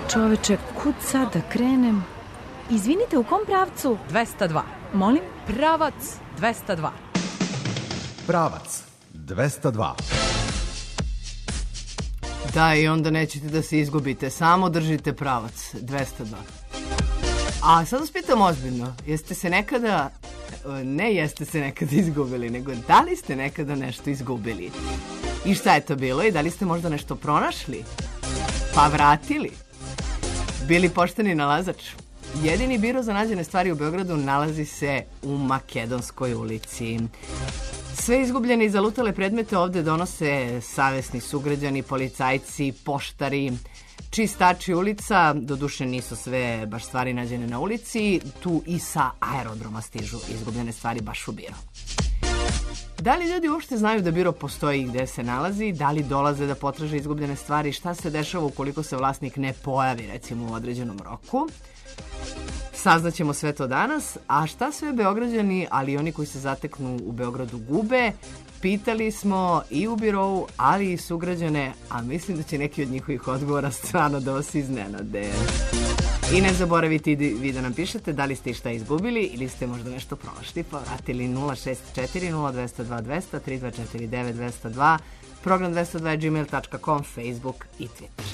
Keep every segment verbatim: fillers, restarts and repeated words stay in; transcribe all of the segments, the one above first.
čoveče, kud sad da krenem? Izvinite, u kom pravcu? dvesta dva. Molim? Pravac dvesta dva. Pravac dvesta dva. Da, i onda nećete da se izgubite. Samo držite pravac dvesta dva. A sad vas pitam ozbiljno. Jeste se nekada... Ne jeste se nekada izgubili, nego da li ste nekada nešto izgubili? I šta je to bilo? I da li ste možda nešto pronašli? Pa vratili? Bili pošteni nalazač? Jedini biro za nađene stvari u Beogradu nalazi se u Makedonskoj ulici. Sve izgubljene i zalutale predmete ovde donose savesni sugrađani, policajci, poštari, čistači ulica. Doduše nisu sve baš stvari nađene na ulici, tu i sa aerodroma stižu izgubljene stvari baš u biro. Da li ljudi uopšte znaju da biro postoji i gde se nalazi? Da li dolaze da potraže izgubljene stvari? Šta se dešava ukoliko se vlasnik ne pojavi, recimo, u određenom roku? Saznaćemo sve to danas. A šta sve Beograđani, ali i oni koji se zateknu u Beogradu gube? Pitali smo i u birovu, ali i sugrađane, a mislim da će neki od njihovih odgovora stvarno da vas iznenade. I ne zaboravite vi da nam pišete da li ste i šta izgubili ili ste možda nešto pronašli, pa vratili nula šest četiri nula dvesta dva dvesta tri dva četiri devet dvesta dva, program dvesta dva gmail tačka com, Facebook i Twitter.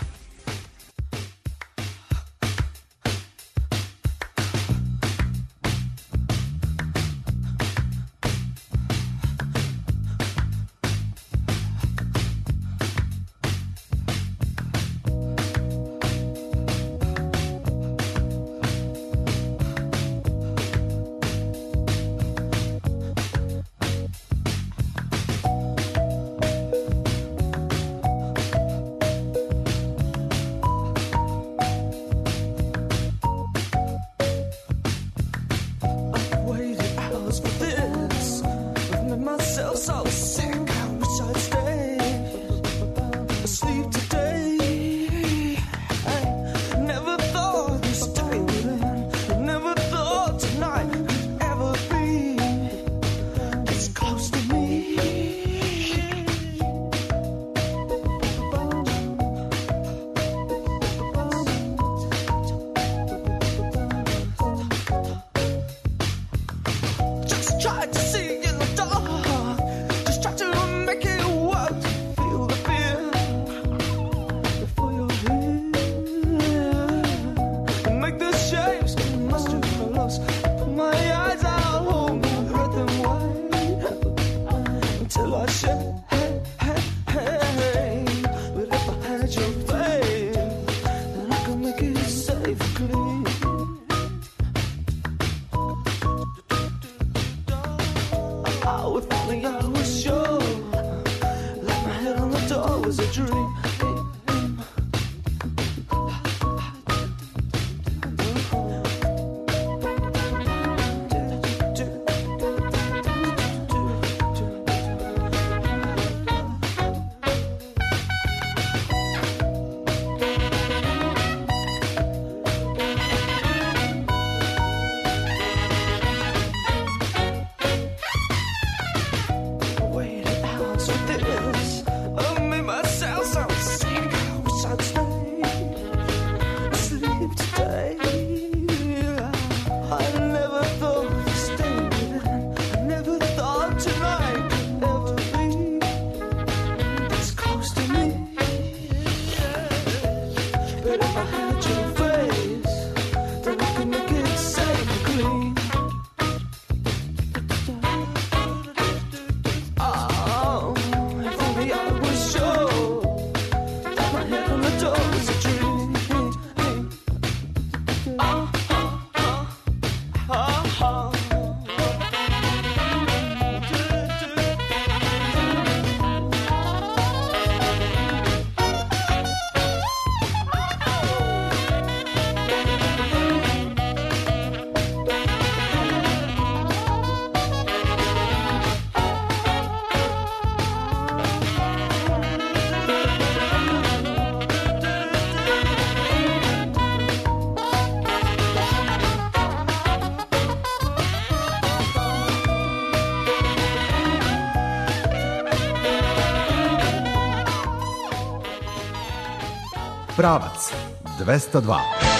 Pravac dvesta dva.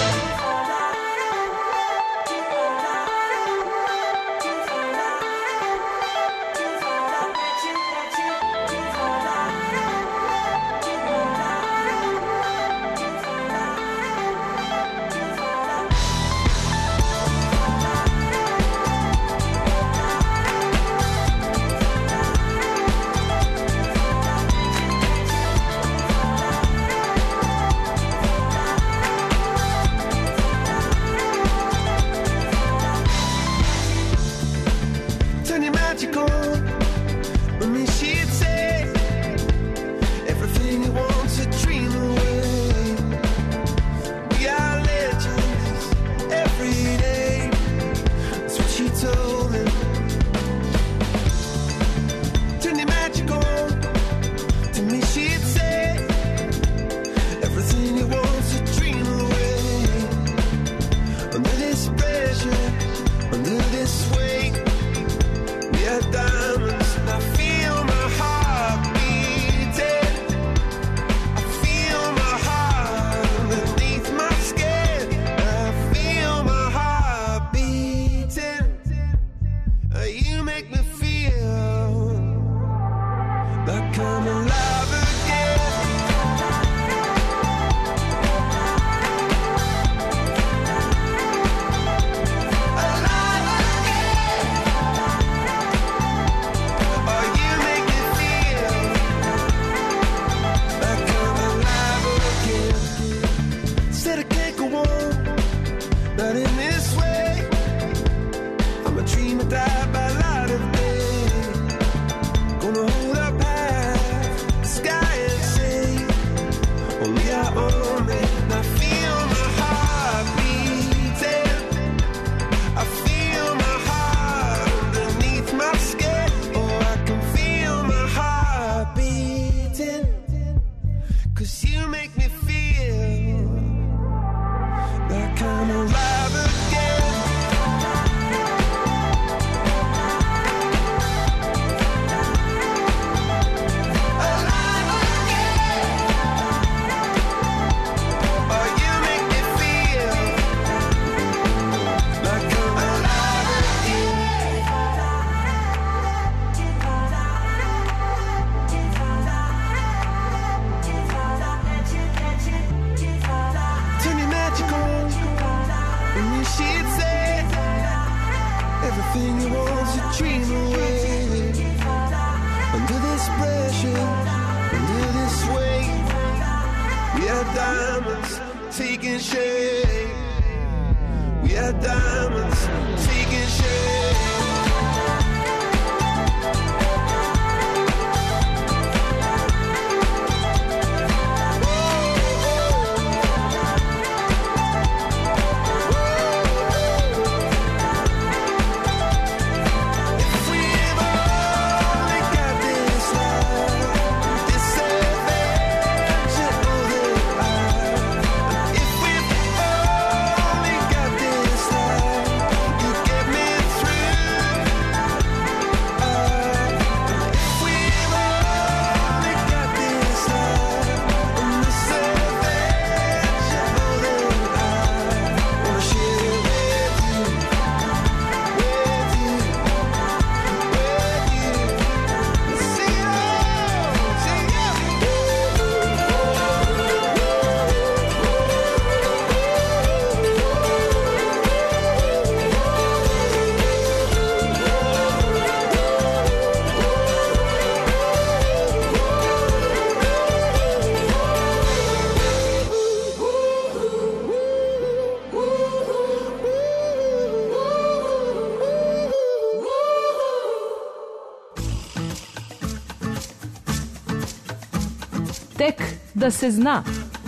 Tek da se zna.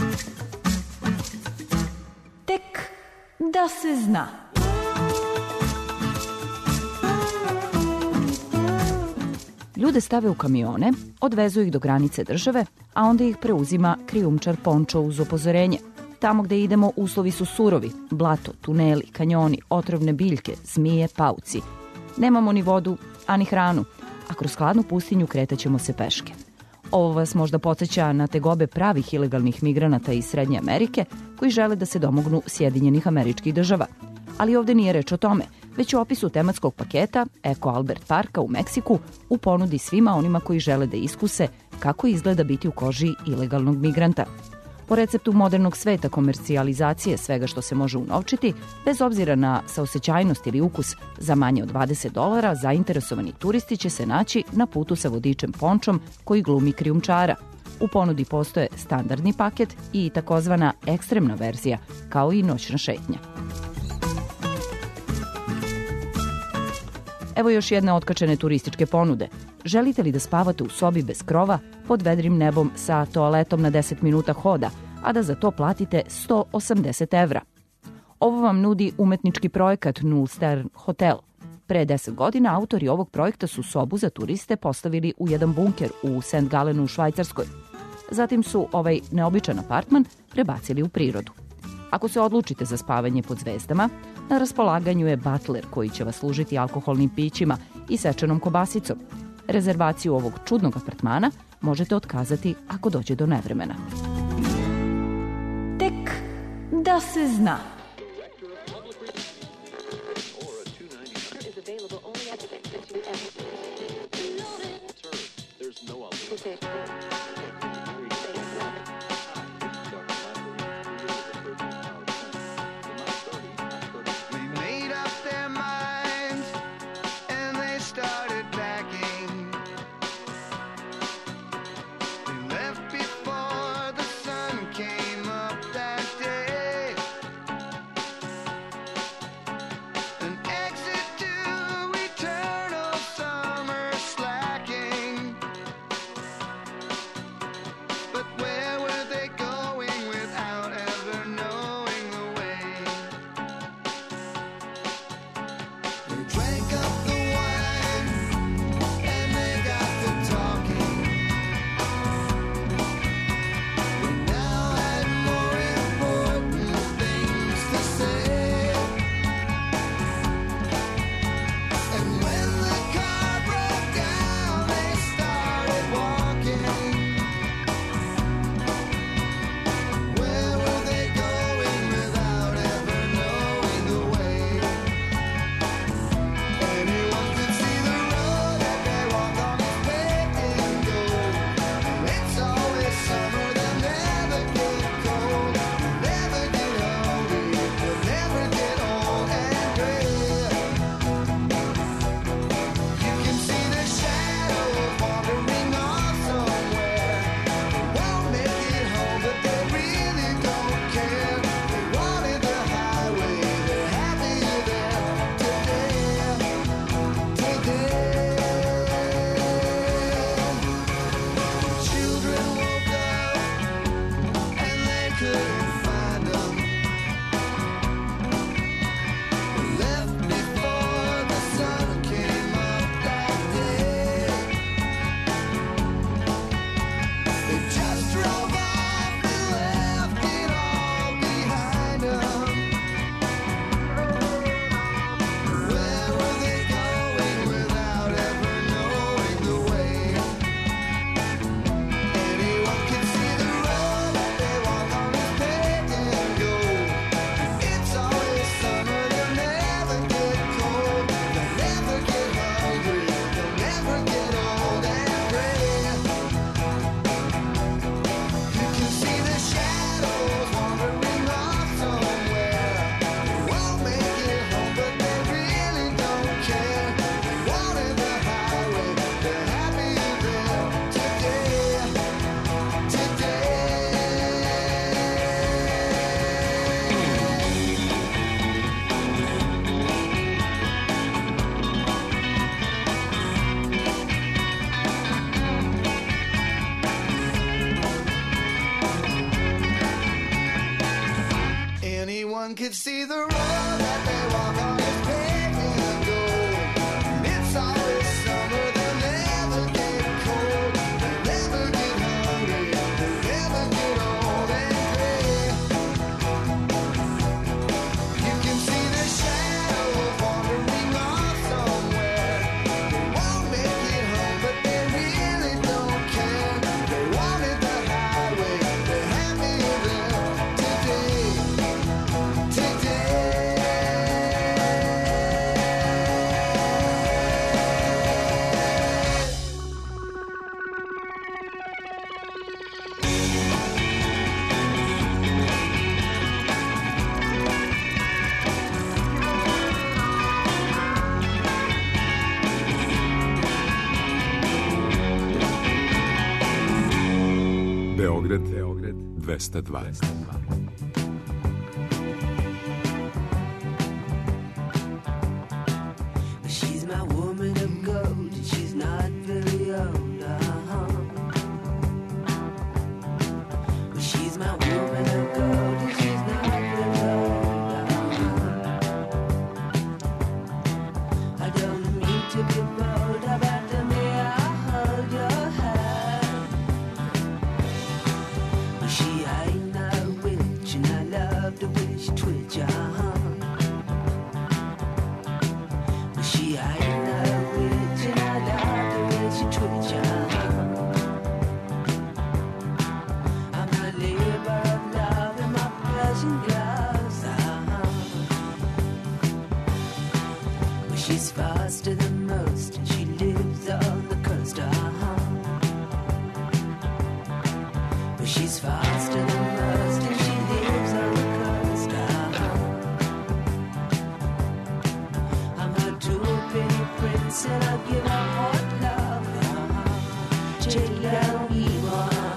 Tek da se zna. Ljude stave u kamione, odvezu ih do granice države, a onda ih preuzima krijumčar Pončo uz upozorenje. Tamo gde idemo uslovi su surovi, blato, tuneli, kanjoni, otrovne biljke, zmije, pauci. Nemamo ni vodu, a ni hranu, a kroz hladnu pustinju kretaćemo se peške. Ovo vas možda podsjeća na tegobe pravih ilegalnih migranata iz Srednje Amerike koji žele da se domognu Sjedinjenih Američkih Država. Ali ovde nije reč o tome, već o opisu tematskog paketa Eko Albert Parka u Meksiku u ponudi svima onima koji žele da iskuse kako izgleda biti u koži ilegalnog migranta. Po receptu modernog sveta komercijalizacije svega što se može unovčiti, bez obzira na saosećajnost ili ukus, za manje od dvadeset dolara zainteresovani turisti će se naći na putu sa vodičem pončom koji glumi krijumčara. U ponudi postoje standardni paket i takozvana ekstremna verzija, kao i noćna šetnja. Evo još jedne otkačene turističke ponude. Želite li da spavate u sobi bez krova, pod vedrim nebom sa toaletom na deset minuta hoda, a da za to platite sto osamdeset evra? Ovo vam nudi umetnički projekat Null Stern Hotel. Pre deset godina autori ovog projekta su sobu za turiste postavili u jedan bunker u Saint Gallenu u Švajcarskoj. Zatim su ovaj neobičan apartman prebacili u prirodu. Ako se odlučite za spavanje pod zvezdama, na raspolaganju je butler koji će vas služiti alkoholnim pićima i sečenom kobasicom. Rezervaciju ovog čudnog apartmana možete otkazati ako dođe do nevremena. Tek da se zna. Could see the road that they walk on is paved in gold. It's always summer, they'll never get cold. They'll never get hungry, they'll never get old and gray. You can see the shadows wandering off somewhere. They won't make it home, but they really don't care. dvesta dva. She's my woman of gold, and she's not very old. Uh-huh. Well, she's my woman of gold, and she's not very old. Uh-huh. I don't mean to be bold about the way I hold your hand. Well, she ain't no witch, and I love the way she twitch. Uh-huh. She ain't no witch, and I love the way she twitch. I'm a labor of love in my Persian gloves. Well, she's faster than most, and she lives on the coast. Well, she's faster than most, and she lives on the coast. I'm a true pretty prince, and I'll give her hot love. Chill we want.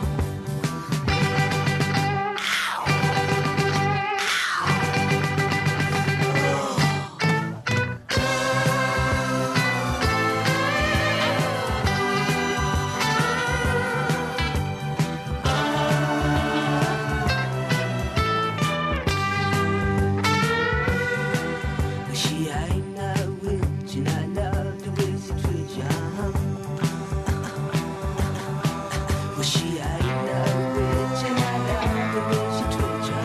She ain't no witch, and I love the way she treats you. Well, she ain't no witch, and I love the way she treats you.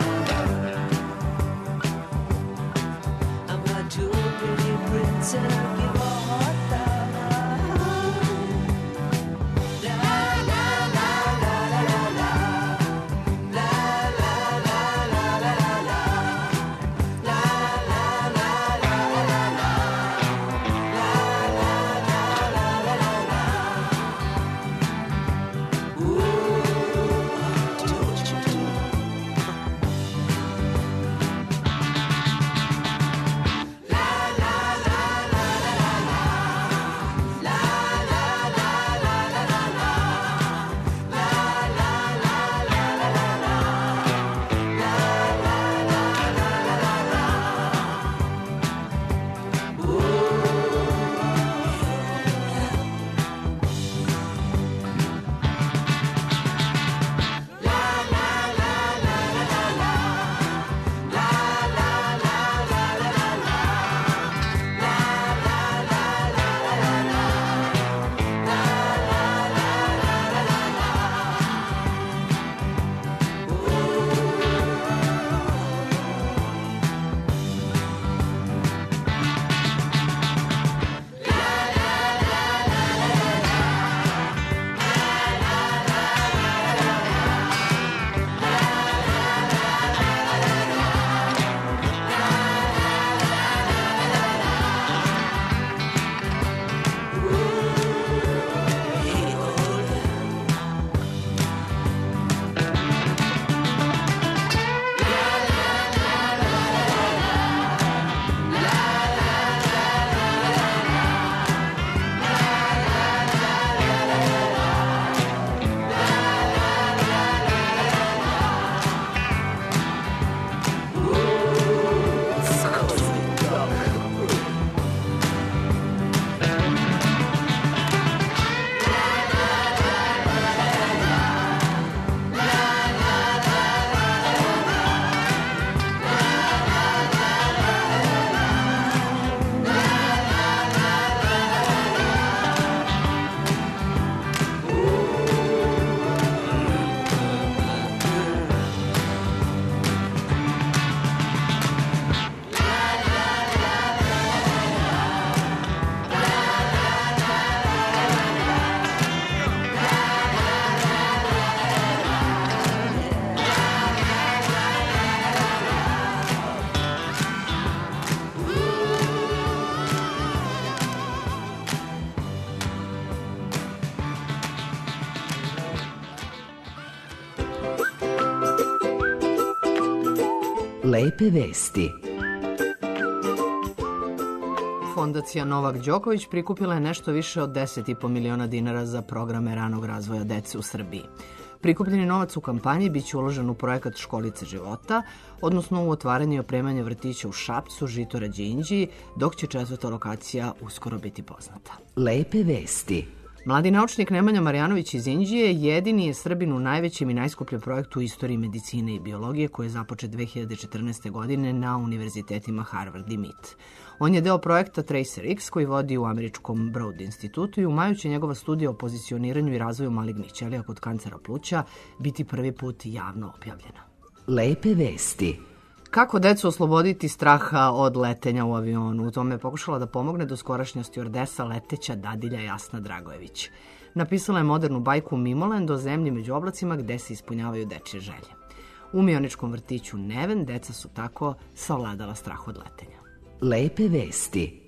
I'm a too pretty prince, and I give her hot love. La la la la la la la. La la la la la la la. La la la la la la la. La la la la la la la. Ooh, do what you do. La la la la la la la. La la la la la la la. La la la la la la la. La la la la la la la. Lepe vesti. Fondacija Novak Đoković prikupila je nešto više od deset i po miliona dinara za programe ranog razvoja dece u Srbiji. Prikupljeni novac u kampanji biće uložen u projekat Školice života, odnosno u otvaranje i opremanje vrtića u Šapcu, Žitorađi i Inđiji, dok će četvrta lokacija uskoro biti poznata. Lepe vesti. Mladi naučnik Nemanja Marjanović iz Inđije jedini je Srbin u najvećem i najskupljem projektu u istoriji medicine i biologije koji je započet dve hiljade četrnaeste. godine na univerzitetima Harvard i M I T. On je deo projekta TracerX koji vodi u američkom Broad institutu i u maju će njegova studija o pozicioniranju i razvoju malignih ćelija kod kancera pluća biti prvi put javno objavljena. Lepe vesti. Kako decu osloboditi straha od letenja u avionu? U tome je pokušala da pomogne doskorašnja stjuardesa leteća dadilja Jasna Dragojević. Napisala je modernu bajku Mimoland o zemlji među oblacima gde se ispunjavaju dečje želje. U mioničkom vrtiću Neven deca su tako savladala strah od letenja. Lepe vesti.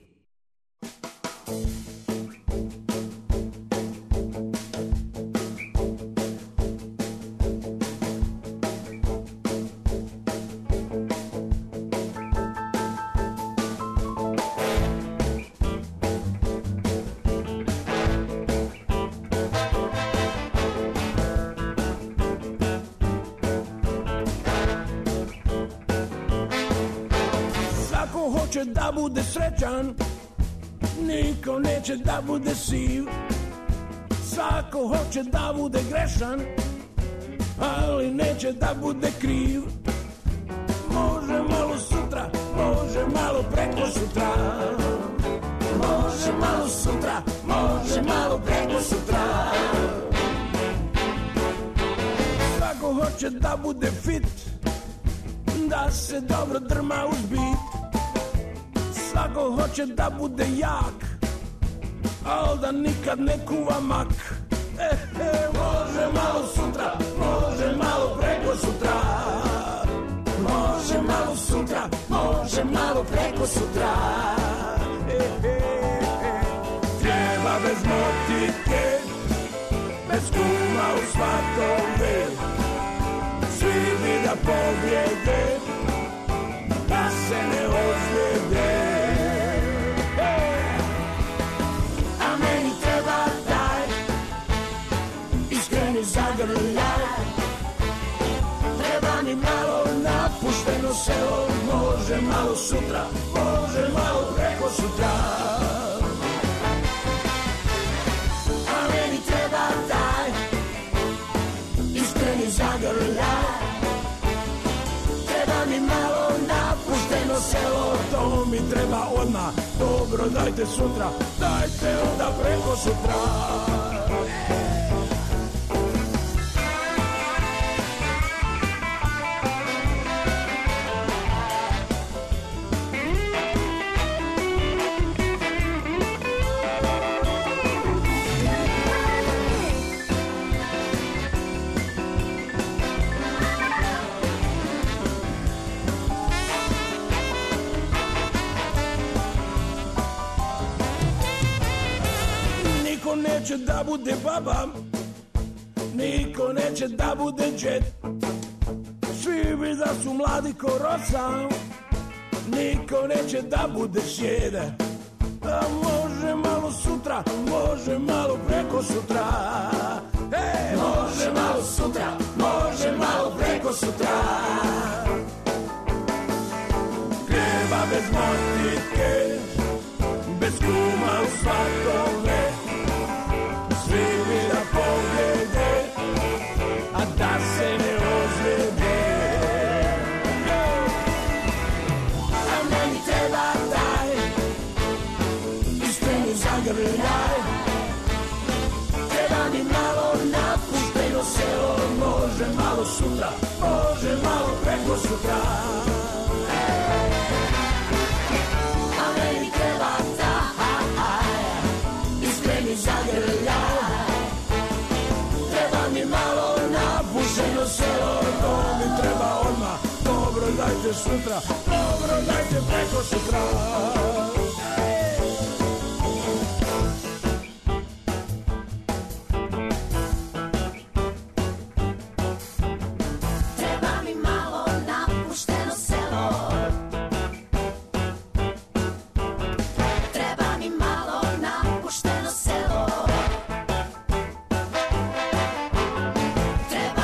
Hoće da bude srećan, niko neće da bude siv. Svako hoće da bude grešan, ali neće da bude kriv. Može malo sutra, može malo preko sutra. Može malo sutra, može malo preko sutra. Svako hoće da bude fit, da se dobro drma uz bit. Svako hoće da bude jak, al da nikad ne kuva mak. E, e, može malo sutra, može malo preko sutra. Može malo sutra, može malo preko sutra. E, e, e. Treba bez motike, bez kuma u svatove. Svi bi da pobjede, da se ne ozljede. Zagrljaj, treba mi malo napušteno selo. Može malo sutra, može malo preko sutra. A meni treba taj iskreni zagrljaj. Treba mi malo napušteno selo. To mi treba odmah, dobro dajte sutra. Dajte onda preko sutra. Neće da bude baba, niko neće da bude džet. Svi bi da su mladi ko rosa, niko neće da bude sjede. A može malo sutra, može malo preko sutra. Hey, može malo sutra, može malo preko sutra. Treba bez motike, bez kuma u svatove. Svi bi da pobjede, a da se ne ozljede. A meni treba taj iskreni zagrljaj. Treba mi malo napušteno selo. Može malo sutra, može malo preko sutra. A meni treba taj iskreni zagrljaj. Treba mi malo napušteno selo. To mi treba odmah, dobro dajte sutra. Dobro dajte preko sutra. Treba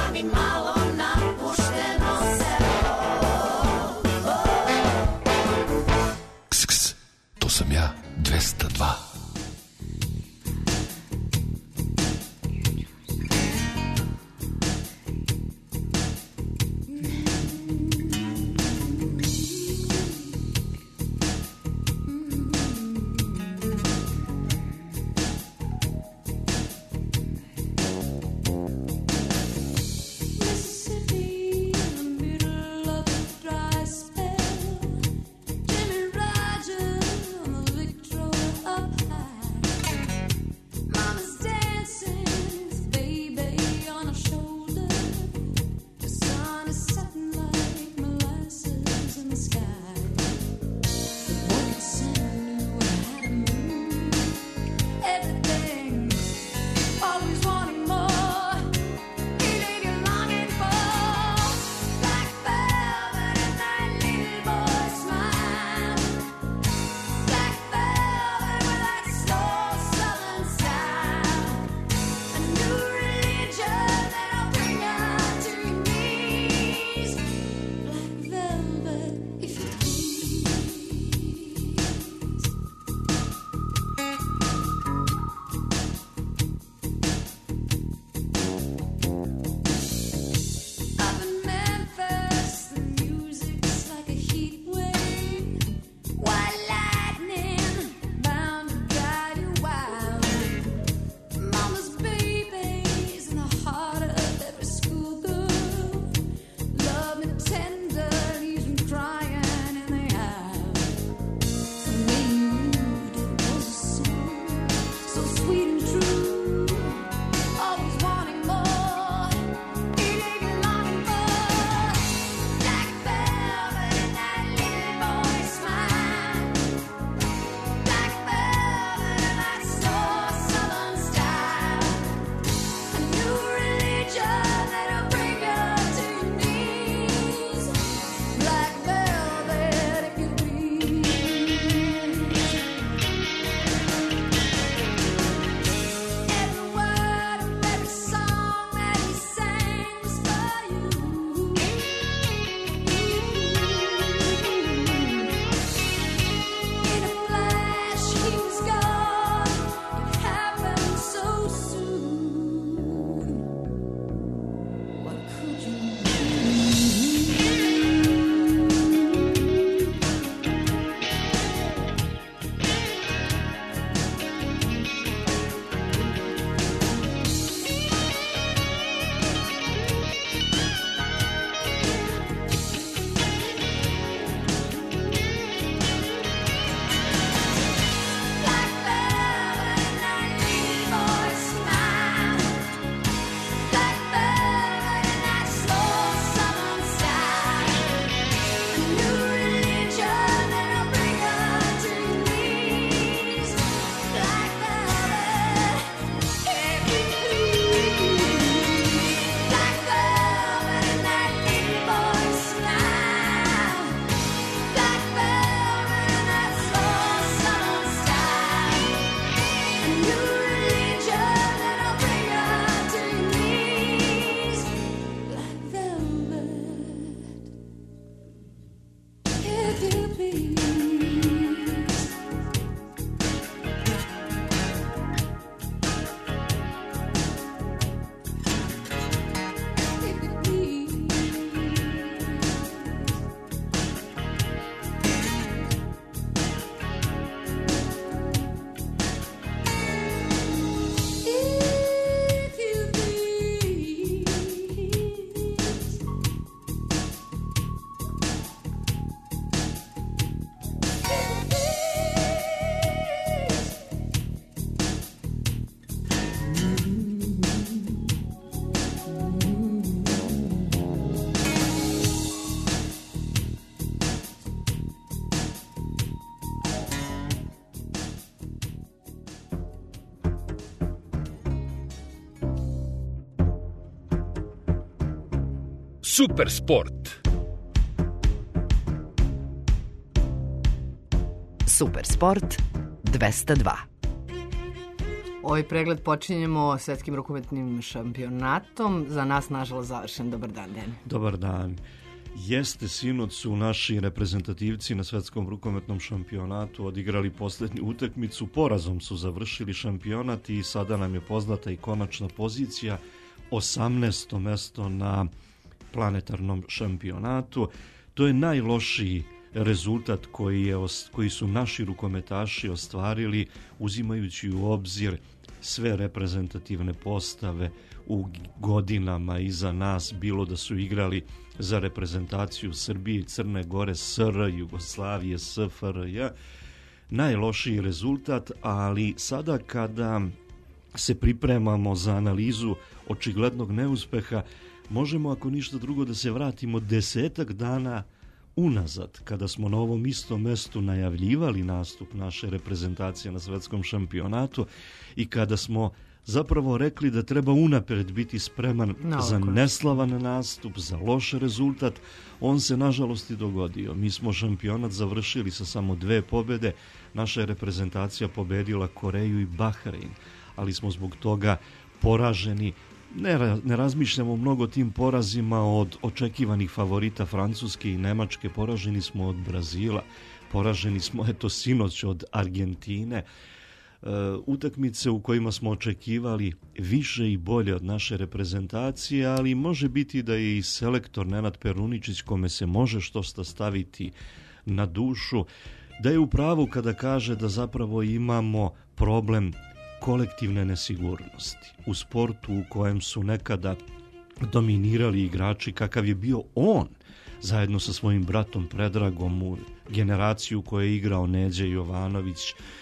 Super sport. Super sport dvesta dva. Ovaj pregled počinjemo svetskim rukometnim šampionatom. Za nas, nažalost, završen. Dobar dan, Dejan. Dobar dan. Jeste, sinoć su naši reprezentativci na svetskom rukometnom šampionatu odigrali posljednju utakmicu. Porazom su završili šampionat i sada nam je poznata i konačna pozicija. osamnaesto mesto na planetarnom šampionatu. To je najlošiji rezultat koji, je, koji su naši rukometaši ostvarili, uzimajući u obzir sve reprezentativne postave u godinama iza nas, bilo da su igrali za reprezentaciju Srbije, Crne Gore, S R, Jugoslavije, S F R J. Najlošiji rezultat, ali sada kada se pripremamo za analizu očiglednog neuspeha, možemo, ako ništa drugo, da se vratimo desetak dana unazad, kada smo na ovom istom mestu najavljivali nastup naše reprezentacije na svetskom šampionatu i kada smo zapravo rekli da treba unapred biti spreman no, za neslavan nastup, za loš rezultat. On se nažalost i dogodio. Mi smo šampionat završili sa samo dve pobjede. Naša je reprezentacija pobedila Koreju i Bahrein, ali smo zbog toga poraženi. Ne, ne razmišljamo mnogo tim porazima od očekivanih favorita Francuske i Nemačke. Poraženi smo od Brazila, poraženi smo eto sinoć od Argentine. E, utakmice u kojima smo očekivali više i bolje od naše reprezentacije, ali može biti da je i selektor Nenad Peruničić, kome se može štošta staviti na dušu, da je u pravu kada kaže da zapravo imamo problem kolektivne nesigurnosti. U sportu u kojem su nekada dominirali igrači kakav je bio on, zajedno sa svojim bratom Predragom, u generaciju koju je igrao Neđe Jovanović,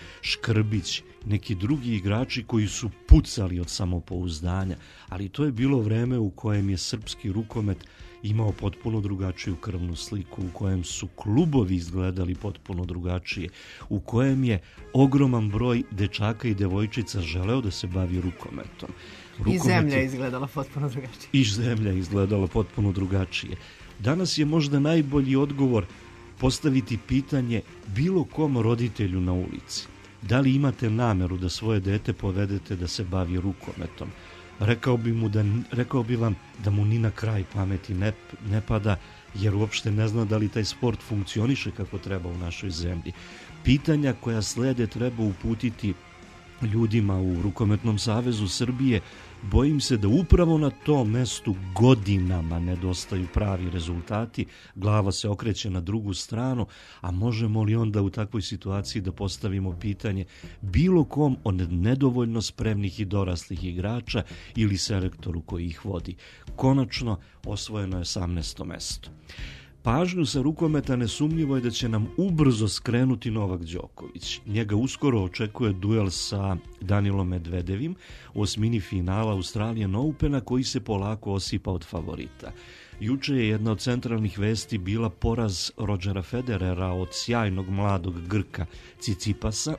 Škrbić, neki drugi igrači koji su pucali od samopouzdanja, ali to je bilo vreme u kojem je srpski rukomet imao potpuno drugačiju krvnu sliku, u kojem su klubovi izgledali potpuno drugačije, u kojem je ogroman broj dečaka i devojčica želeo da se bavi rukometom. Rukomet I zemlja je izgledala potpuno drugačije. I zemlja je izgledala potpuno drugačije. Danas je možda najbolji odgovor postaviti pitanje bilo kom roditelju na ulici. Da li imate nameru da svoje dete povedete da se bavi rukometom? Rekao bi, mu da, rekao bi vam da mu ni na kraj pameti ne, ne pada, jer uopšte ne zna da li taj sport funkcioniše kako treba u našoj zemlji. Pitanja koja slede treba uputiti ljudima u Rukometnom savezu Srbije. Bojim se da upravo na tom mestu godinama nedostaju pravi rezultati, glava se okreće na drugu stranu, a možemo li onda u takvoj situaciji da postavimo pitanje bilo kom od nedovoljno spremnih i doraslih igrača ili selektoru koji ih vodi? Konačno osvojeno je osamnaesto mesto. Pažnju sa rukometa nesumnjivo je da će nam ubrzo skrenuti Novak Đoković. Njega uskoro očekuje duel sa Danilom Medvedevim u osmini finala Australian Opena, koji se polako osipa od favorita. Juče je jedna od centralnih vesti bila poraz Rodgera Federera od sjajnog mladog Grka Cicipasa.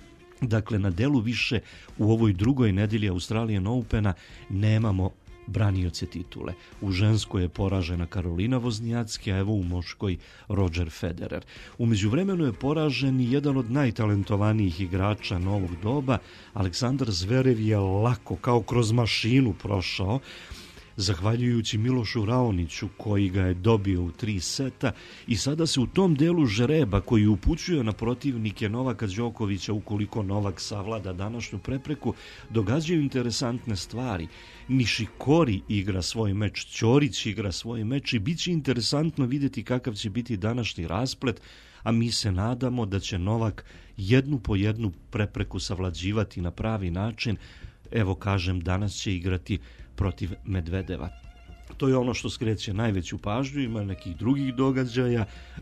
Dakle, na delu više u ovoj drugoj nedelji Australian Opena nemamo branioce titule. U ženskoj je poražena Karolina Voznjacki, a evo u muškoj Roger Federer. U međuvremenu je poražen i jedan od najtalentovanijih igrača novog doba. Aleksandar Zverev je lako, kao kroz mašinu, prošao, zahvaljujući Milošu Raoniću, koji ga je dobio u tri seta, i sada se u tom delu žreba koji upućuje na protivnike Novaka Đokovića, ukoliko Novak savlada današnju prepreku, događaju interesantne stvari. Nishikori igra svoj meč, Ćorić igra svoj meč i bit će interesantno vidjeti kakav će biti današnji rasplet, a mi se nadamo da će Novak jednu po jednu prepreku savlađivati na pravi način. Evo, kažem, danas će igrati protiv Medvedeva. To je ono što skreće najveću pažnju, ima nekih drugih događaja.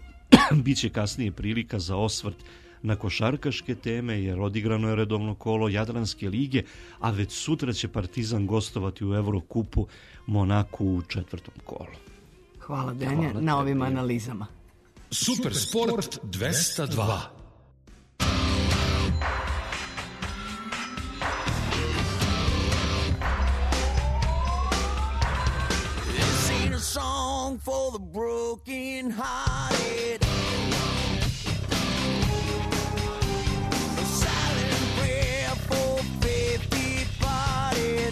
Biće kasnije prilika za osvrt na košarkaške teme, jer odigrano je redovno kolo Jadranske lige, a već sutra će Partizan gostovati u Evrokupu Monaku u četvrtom kolu. Hvala, Denja, na ovim analizama. Super sport dvesta dva. Song song for the broken hearted. A silent prayer for faith departed.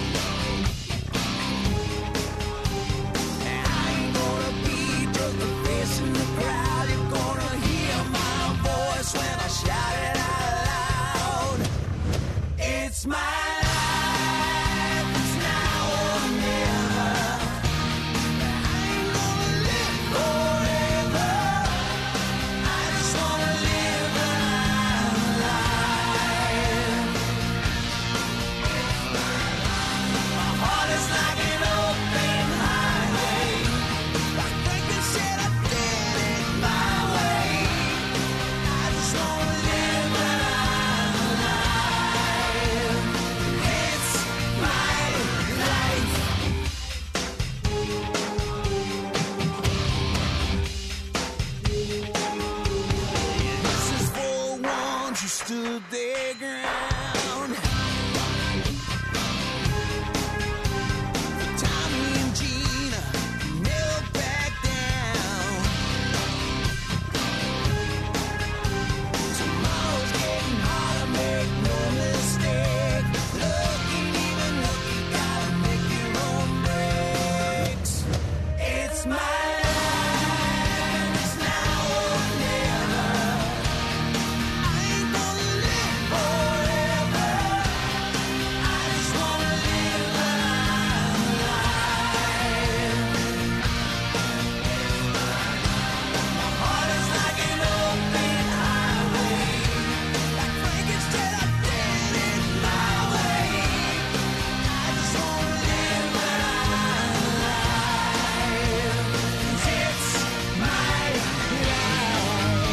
And I ain't gonna be just a face in the crowd. You're gonna hear my voice when I shout it out loud. It's my life, it's now or never. I ain't gonna live forever. I just wanna live my life. My heart is like an open highway. Like Franklin said, I did it my way. I just wanna live my life. It's my life. This is for ones who stood their ground. For Tommy and Gina, who never backed down. Tomorrow's getting harder, make no mistake. Look ain't even look, you gotta make your own breaks. It's my life, it's now or never. I ain't gonna live forever. I just wanna live my life. My heart is like an open highway. Like Frankenstein, I did it my way. I just wanna live my life. 'Cause it's my life.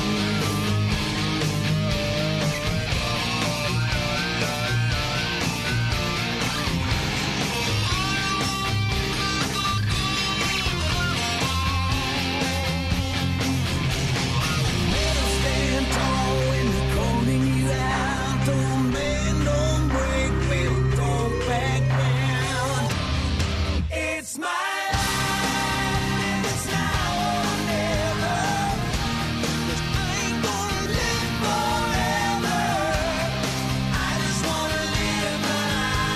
Never stand tall when they're calling you out. Don't bend, don't break, baby, don't back down. It's my life, it's now or never. 'Cause I ain't gonna live forever. I just wanna live my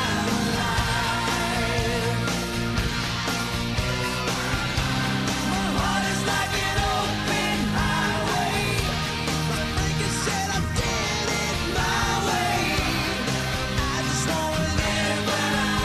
life. My heart is like an open highway. Like Franklin said, I did it my way. I just wanna live my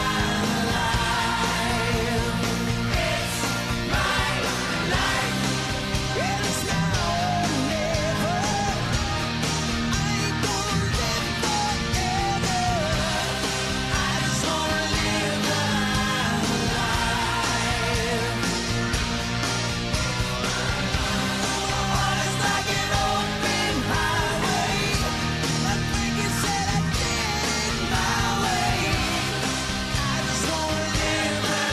life. It's my life. And it's now or never. I ain't gonna live forever. I just wanna live my life. My heart is like an open highway. Like Franklin said, I did it my way. I just wanna live my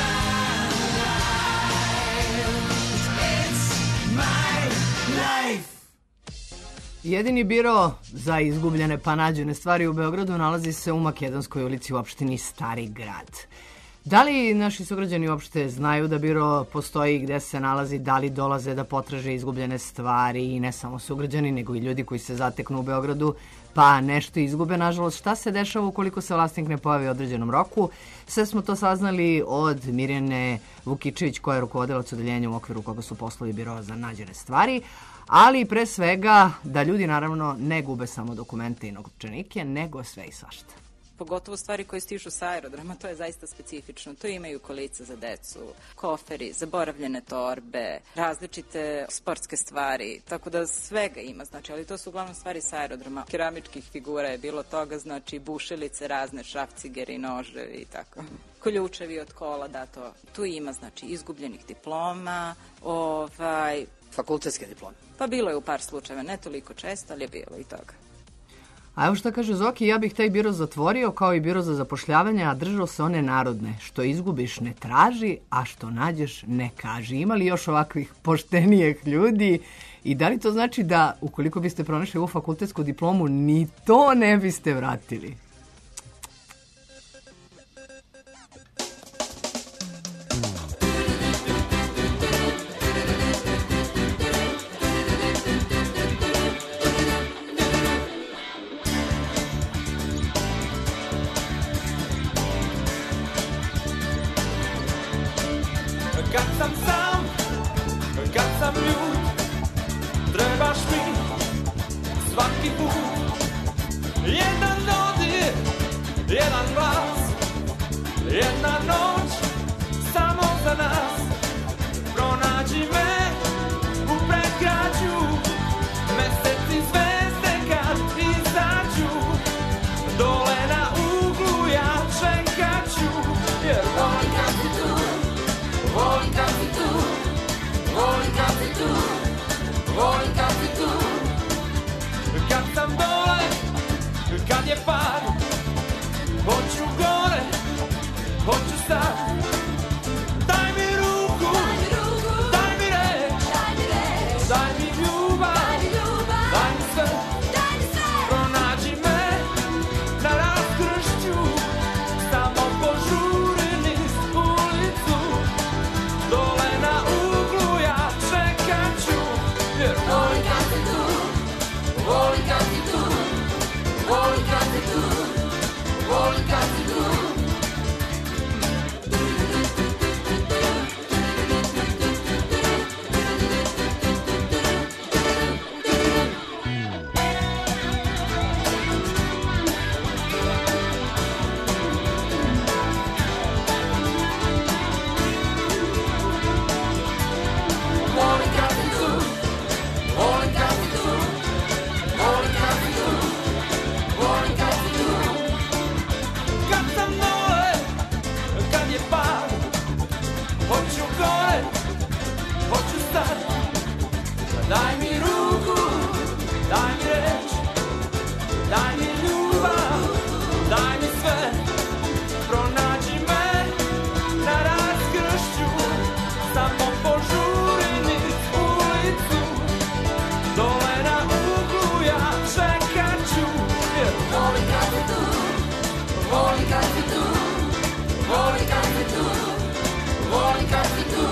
life. It's my life. Jedini biro za izgubljene pa nađene stvari u Beogradu nalazi se u Makedonskoj ulici u opštini Stari grad. Da li naši sugrađani uopšte znaju da biro postoji, gde se nalazi, da li dolaze da potraže izgubljene stvari i ne samo sugrađani, nego i ljudi koji se zateknu u Beogradu pa nešto izgube? Nažalost, šta se dešava ukoliko se vlasnik ne pojavi u određenom roku? Sve smo to saznali od Mirjane Vukičević, koja je rukovodilac odeljenja u okviru koga su poslovi biroa za nađene stvari, ali pre svega da ljudi naravno ne gube samo dokumente i novčanike, nego sve i svašta. Pogotovo stvari koje stižu sa aerodroma, to je zaista specifično. To imaju kolica za decu, koferi, zaboravljene torbe, različite sportske stvari, tako da svega ima, znači, ali to su uglavnom stvari sa aerodroma. Keramičkih figura je bilo toga, znači bušilice, razne šrafcigeri, noževi i tako. Koljučevi od kola, da, to tu ima, znači, izgubljenih diploma, ovaj... Fakultetske diplome. Pa bilo je u par slučajeva, ne toliko često, ali je bilo i toga. A evo šta kaže Zoki, ja bih taj biro zatvorio kao i biro za zapošljavanje, a držao se one narodne. Što izgubiš ne traži, a što nađeš ne kaži. Ima li još ovakvih poštenijih ljudi? I da li to znači da ukoliko biste pronašli ovu fakultetsku diplomu, ni to ne biste vratili? Daj mi ruku, daj mi reč, daj mi ljubav, daj mi sve. Pronađi me na raskršću, samo požuri niz ulicu. Dole na uglu ja čekat ću. Voli kad si tu, voli kad si tu, voli kad si tu, voli kad si tu.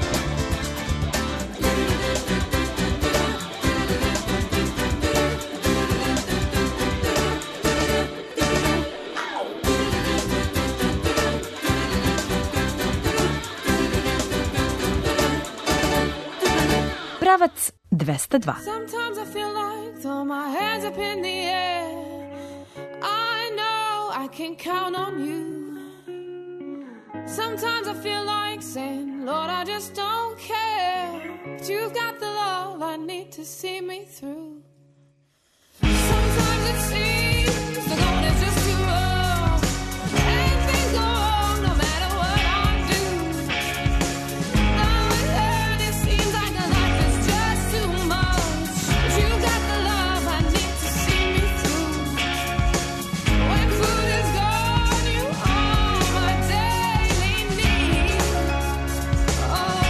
Pravac dvesta dva. Sometimes I feel like throw my hands up in the air. I know I can count on you. Sometimes I feel like saying, Lord, I just don't care. But you've got the love I need to see me through. Sometimes it seems the going is just too rough. And things go wrong no matter what I do. Now and then it seems like a life is just too much. But you've got the love I need to see me through. When food is gone, you are my daily need. Oh,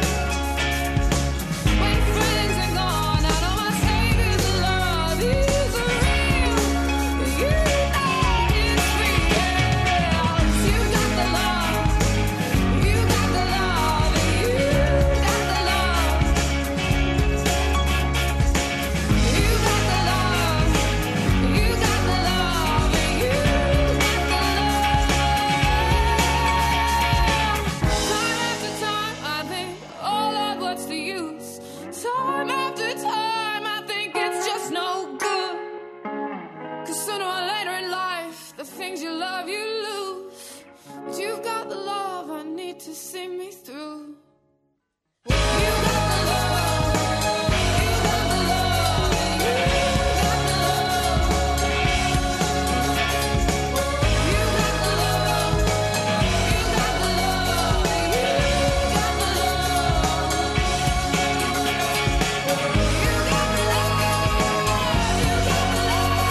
when friends are gone, I know my Savior's love is real. You know it's real. You got the love, you got the love, you got the love. You got the love, you got the love, you got the love. Time after time I think, oh Lord, what's the use? Time after time I think it's just no good. Cause sooner or later in life, the things you love you lose. But you've got the love I need to see me through. You got the love, you got the love, you got the love. You got the love, you got the love, you got the love. You got the love, you got the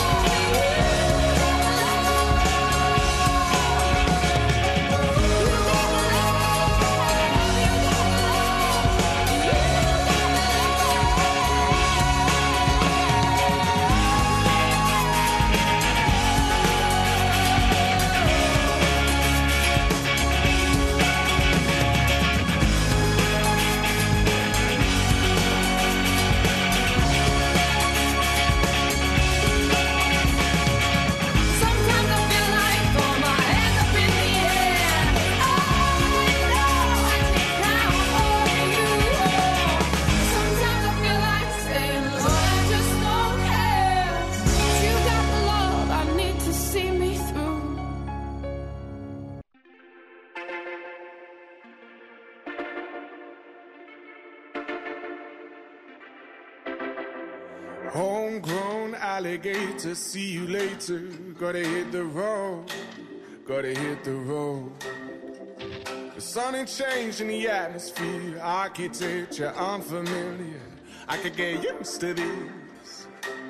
Sometimes I feel like throw my hands up in the air. I know I can count on you. Sometimes I feel like saying, Lord, I just don't care. You got the love I need to see me through. Homegrown alligator, see you later. Gotta hit the road, gotta hit the road. The sun ain't changed in the atmosphere, architecture unfamiliar. I could get used to this.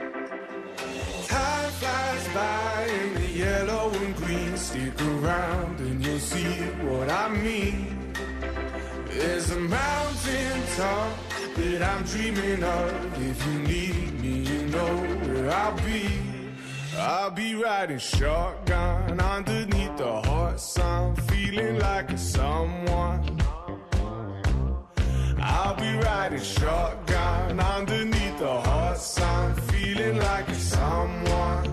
Time flies by in the yellow and green. Stick around and you'll see what I mean. There's a mountain top that I'm dreaming of. If you need me, you know where I'll be. I'll be riding shotgun underneath the hot sun, feeling like a someone. I'll be riding shotgun underneath the hot sun, feeling like a someone.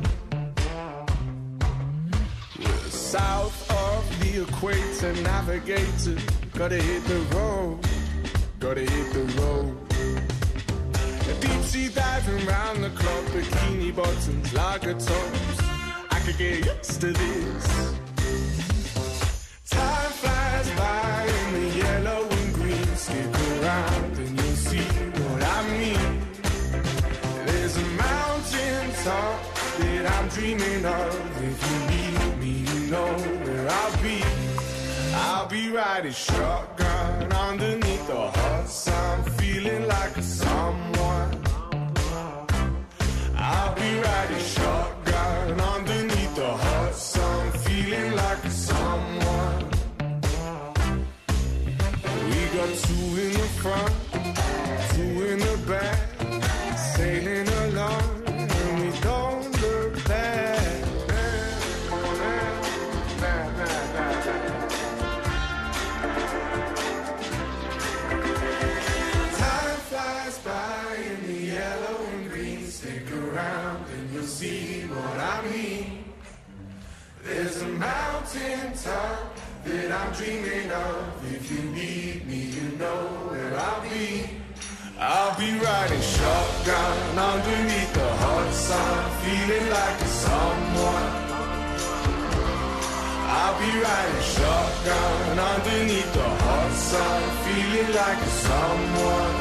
We're south of the equator, navigator. Gotta hit the road, gotta hit the road. Deep sea diving round the clock, bikini bottoms, lager tops. I could get used to this. Time flies by in the yellow and green. Stick around and you'll see what I mean. There's a mountain top that I'm dreaming of. If you need me, you know where I'll be. I'll be riding shotgun underneath the hot sun, feeling like a someone. front, two in the back, sailing along, and we don't look back. Time flies by in the yellow and green. Stick around and you'll see what I mean. There's a mountain top that I'm dreaming of. If you need me, you know where I'll be. I'll be riding shotgun underneath the hot sun, feeling like a someone. I'll be riding shotgun underneath the hot sun, feeling like a someone.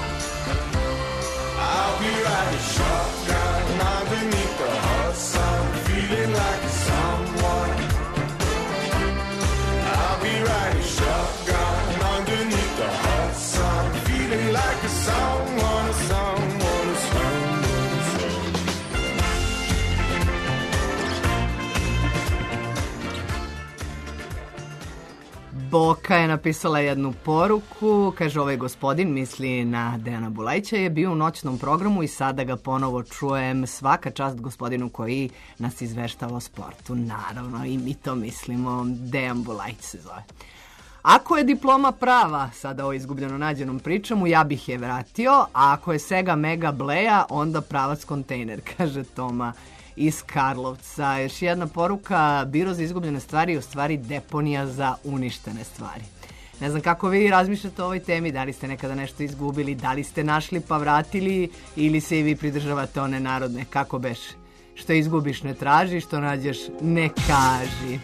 I'll be riding shotgun underneath the hot sun, feeling like a someone. I'll be riding shotgun underneath the hot sun, feeling like a someone, a someone, a someone. Boka je napisala jednu poruku, kaže ovaj gospodin, misli na Dejana Bulajića, je bio u noćnom programu i sada ga ponovo čujem. Svaka čast gospodinu koji nas izveštava o sportu. Naravno, i mi to mislimo. Dejan Bulajić se zove. Ako je diploma prava, sada o izgubljeno nađenom pričamu, ja bih je vratio, a ako je Sega Mega Bleja, onda pravac kontejner, kaže Toma iz Karlovca. Još jedna poruka, biro za izgubljene stvari je u stvari deponija za uništene stvari. Ne znam kako vi razmišljate o ovoj temi, da li ste nekada nešto izgubili, da li ste našli pa vratili ili se i vi pridržavate one narodne, kako beše? Što izgubiš ne traži, što nađeš ne kaži.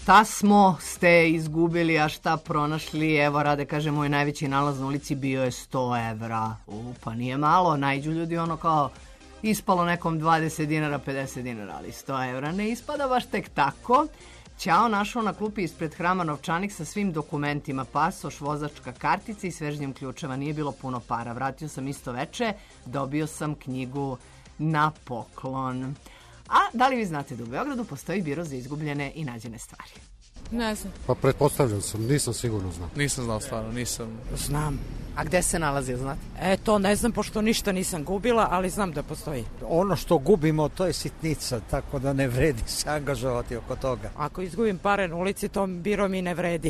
Šta smo ste izgubili, a šta pronašli? Evo, Rade kaže, moj najveći nalaz na ulici bio je sto evra. U, pa nije malo, najđu ljudi ono kao ispalo nekom dvadeset dinara, pedeset dinara, ali sto evra ne ispada baš tek tako. Ćao našao na klupi ispred hrama novčanik sa svim dokumentima, pasoš, vozačka kartica i svežnjem ključeva. Nije bilo puno para. Vratio sam isto veče, dobio sam knjigu na poklon. A da li vi znate da u Beogradu postoji biro za izgubljene i nađene stvari? Ne znam. Pa pretpostavljam sam, nisam sigurno znao. Nisam znao stvarno, nisam. Znam. A gde se nalazi, znate? E, to ne znam, pošto ništa nisam gubila, ali znam da postoji. Ono što gubimo, to je sitnica, tako da ne vredi se angažovati oko toga. Ako izgubim pare na ulici, to biro mi ne vredi.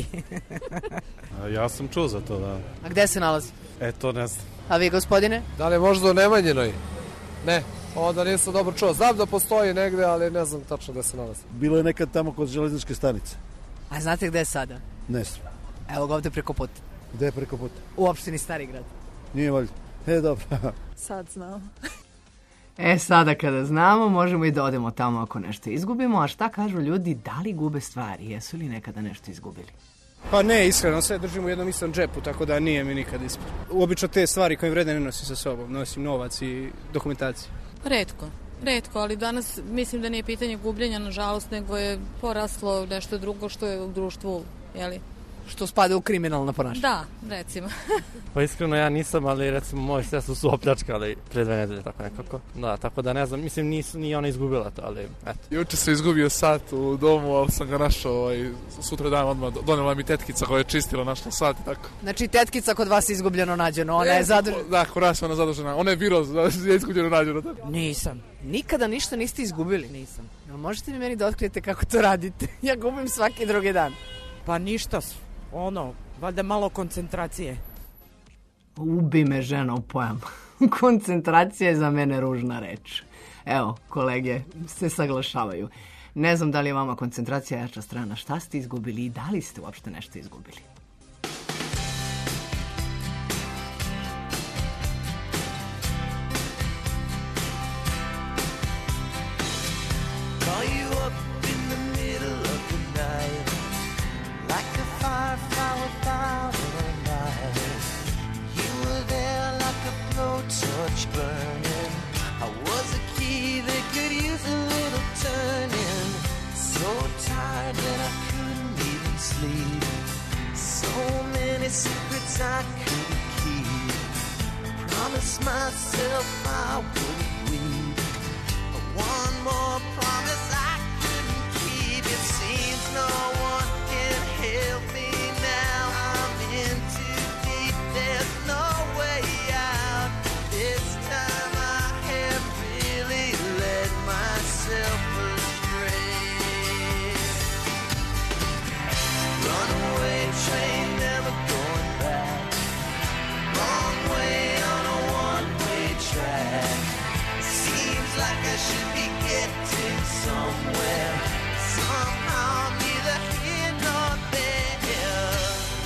Ja sam čuo za to, da. A gde se nalazi? E, to ne znam. A vi, gospodine? Da li je možda u Nemanjinoj? Ne. Onda nisam dobro čuo. Znam da postoji negde, ali ne znam tačno gde se nalazi. Bilo je nekad tamo kod železničke stanice. A znate gde je sada? Ne znam. Evo ga ovde preko puta. Gde je preko puta? U opštini Stari grad. Nije valjda. E, dobro. Sad znam. E, sada kada znamo, možemo i da odemo tamo ako nešto izgubimo. A šta kažu ljudi, da li gube stvari? Jesu li nekada nešto izgubili? Pa ne, iskreno, sve držim u jednom istom džepu, tako da nije mi nikad ispod. Obično te stvari koje vrede ne nosim sa sobom, nosim novac i dokumentaciju. Retko. Retko, ali danas mislim da nije pitanje gubljenja, nažalost, nego je poraslo nešto drugo što je u društvu, jeli? Što spada u kriminalno ponašanje. Da, recimo. Pa iskreno ja nisam, ali recimo moji sestru su opljačkali pre dve nedelje, tako nekako. Da, tako da ne znam, mislim nisu, nije ona izgubila to, ali eto. Juče sam izgubio sat u domu, ali sam ga našao ovaj, sutra dan odmah. Donela mi tetkica koja je čistila, našla sat i tako. Znači tetkica kod vas je izgubljeno nađeno, ona je zadužena. Da, kod nas je ona zadužena. Ona je biro, je izgubljeno nađeno. Tako. Nisam. Nikada ništa niste izgubili? Nisam. Možete li meni da otkrijete kako to radite? Ja gubim svaki drugi dan. Pa ništa, ono, valjda malo koncentracije. Ubi me žena u pojam. Koncentracija je za mene ružna reč. Evo, kolege se saglašavaju. Ne znam da li je vama koncentracija jača strana. Šta ste izgubili i da li ste uopšte nešto izgubili? Call you up in the middle of the night, like a firefly without a light. You were there like a blowtorch burning. I was a key that could use a little turning. So tired that I couldn't even sleep. So many secrets I couldn't keep. Promised myself I wouldn't weep. One more promise I couldn't keep. It seems no one can help me now. I'm in too deep, there's no way out. This time I have really led myself astray. Runaway train, never going back. Wrong way on a one-way track. Seems like I should be getting somewhere. Somehow I'm neither here nor there.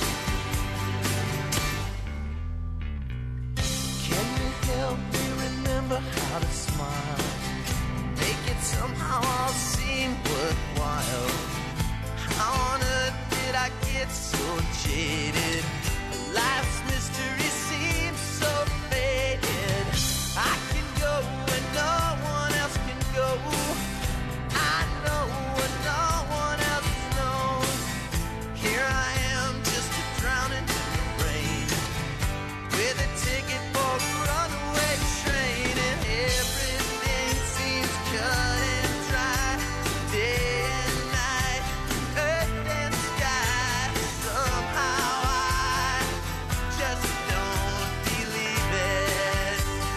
Can you help me remember how to smile? Make it somehow all seem worthwhile. How on earth did I get so jaded? Life's mystery seems so faded. I can go where no one else can go. I know what no one else knows. Here I am, just a drowning in the rain, with a ticket for a runaway train, and everything seems cut and dry. Day and night, earth and sky. Somehow I just don't believe it.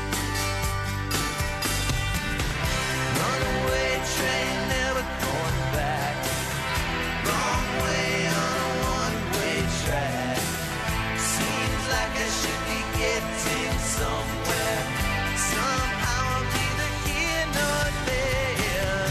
Runaway train, never going back. Wrong way on a one-way track. Seems like I should be getting somewhere. Somehow I'm neither here nor there.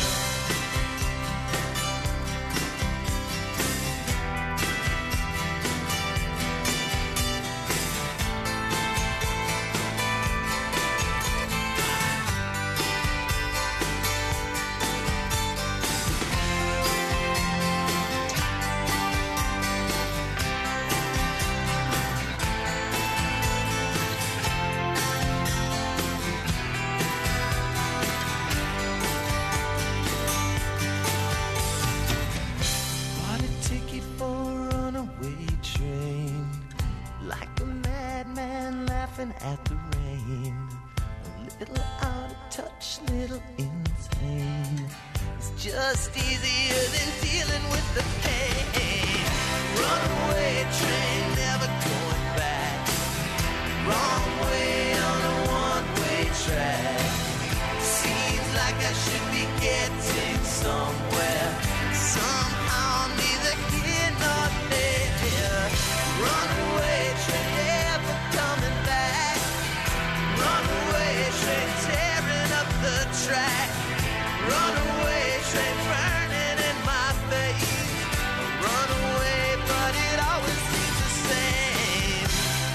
laughing at the rain. A little out of touch, little insane. It's just easier than dealing with the pain. Runaway train, never going back. Wrong way on a one-way track. Seems like I should be getting somewhere. Somehow I'm neither here nor there. Runaway train, never coming back. Runaway train, tearing up the track. Runaway train, burning in my face. Runaway, but it always seems the same.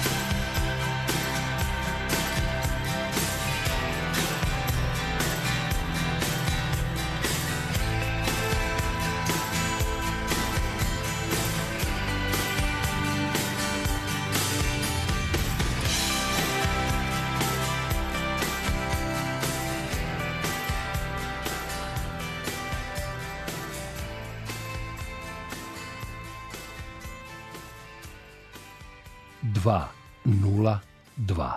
dva nula dva.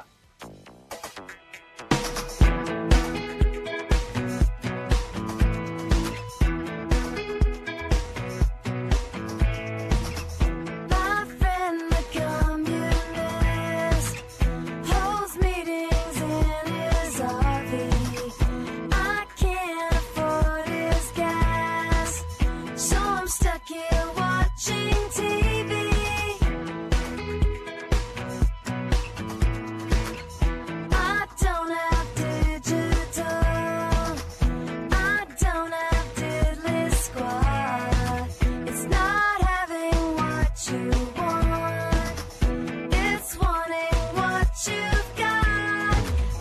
My friend, the communist, holds meetings in his R V. I can't afford his gas, so I'm stuck here watching T V. I don't have digital, I don't have diddly squad. It's not having what you want, it's wanting what you've got.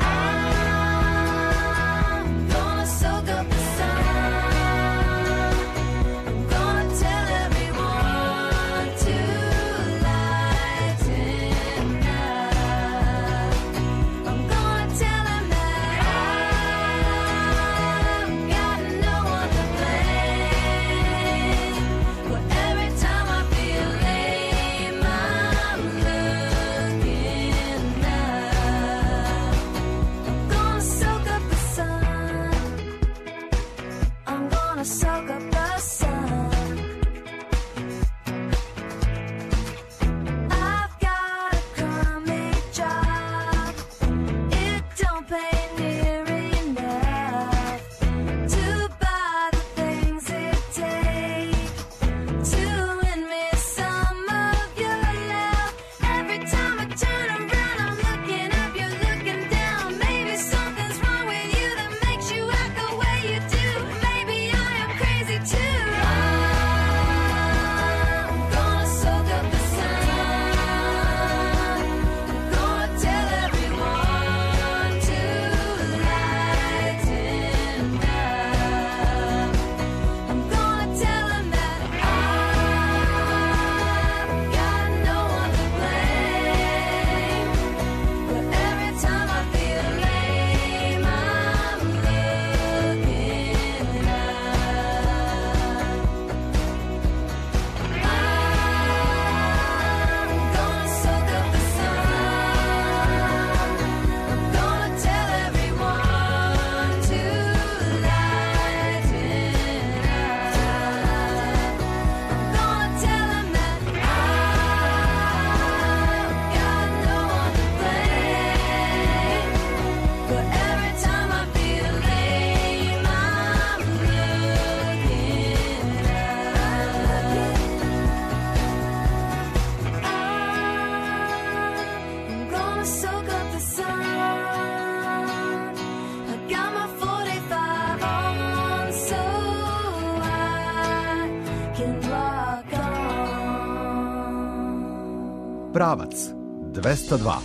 I'm gonna soak up the sun, I'm gonna tell everyone to lighten up. I'm gonna tell him that I've got no one to blame. But every time I feel lame, I'm looking up. I'm gonna soak up the sun, I'm gonna soak up the sun. I've got a crummy job, it don't pay near enough to buy the things it takes to win me some of your love. Every time I turn around, I'm looking up, you're looking down. Maybe something's wrong with you that makes you act the way you do. Maybe I am crazy too. I'm gonna soak up the sun, I'm gonna tell everyone to lighten up. I'm gonna tell them that I've got no one to blame. But every time I feel lame, I'm looking up. I'm gonna soak up the sun, I'm gonna tell everyone to lighten up. I'm gonna tell them that I've got no one to blame. But every time I feel lame, I'm looking up. I'm gonna soak up the sun, I got my forty-five on so I can rock on. Pravac dvesta dva.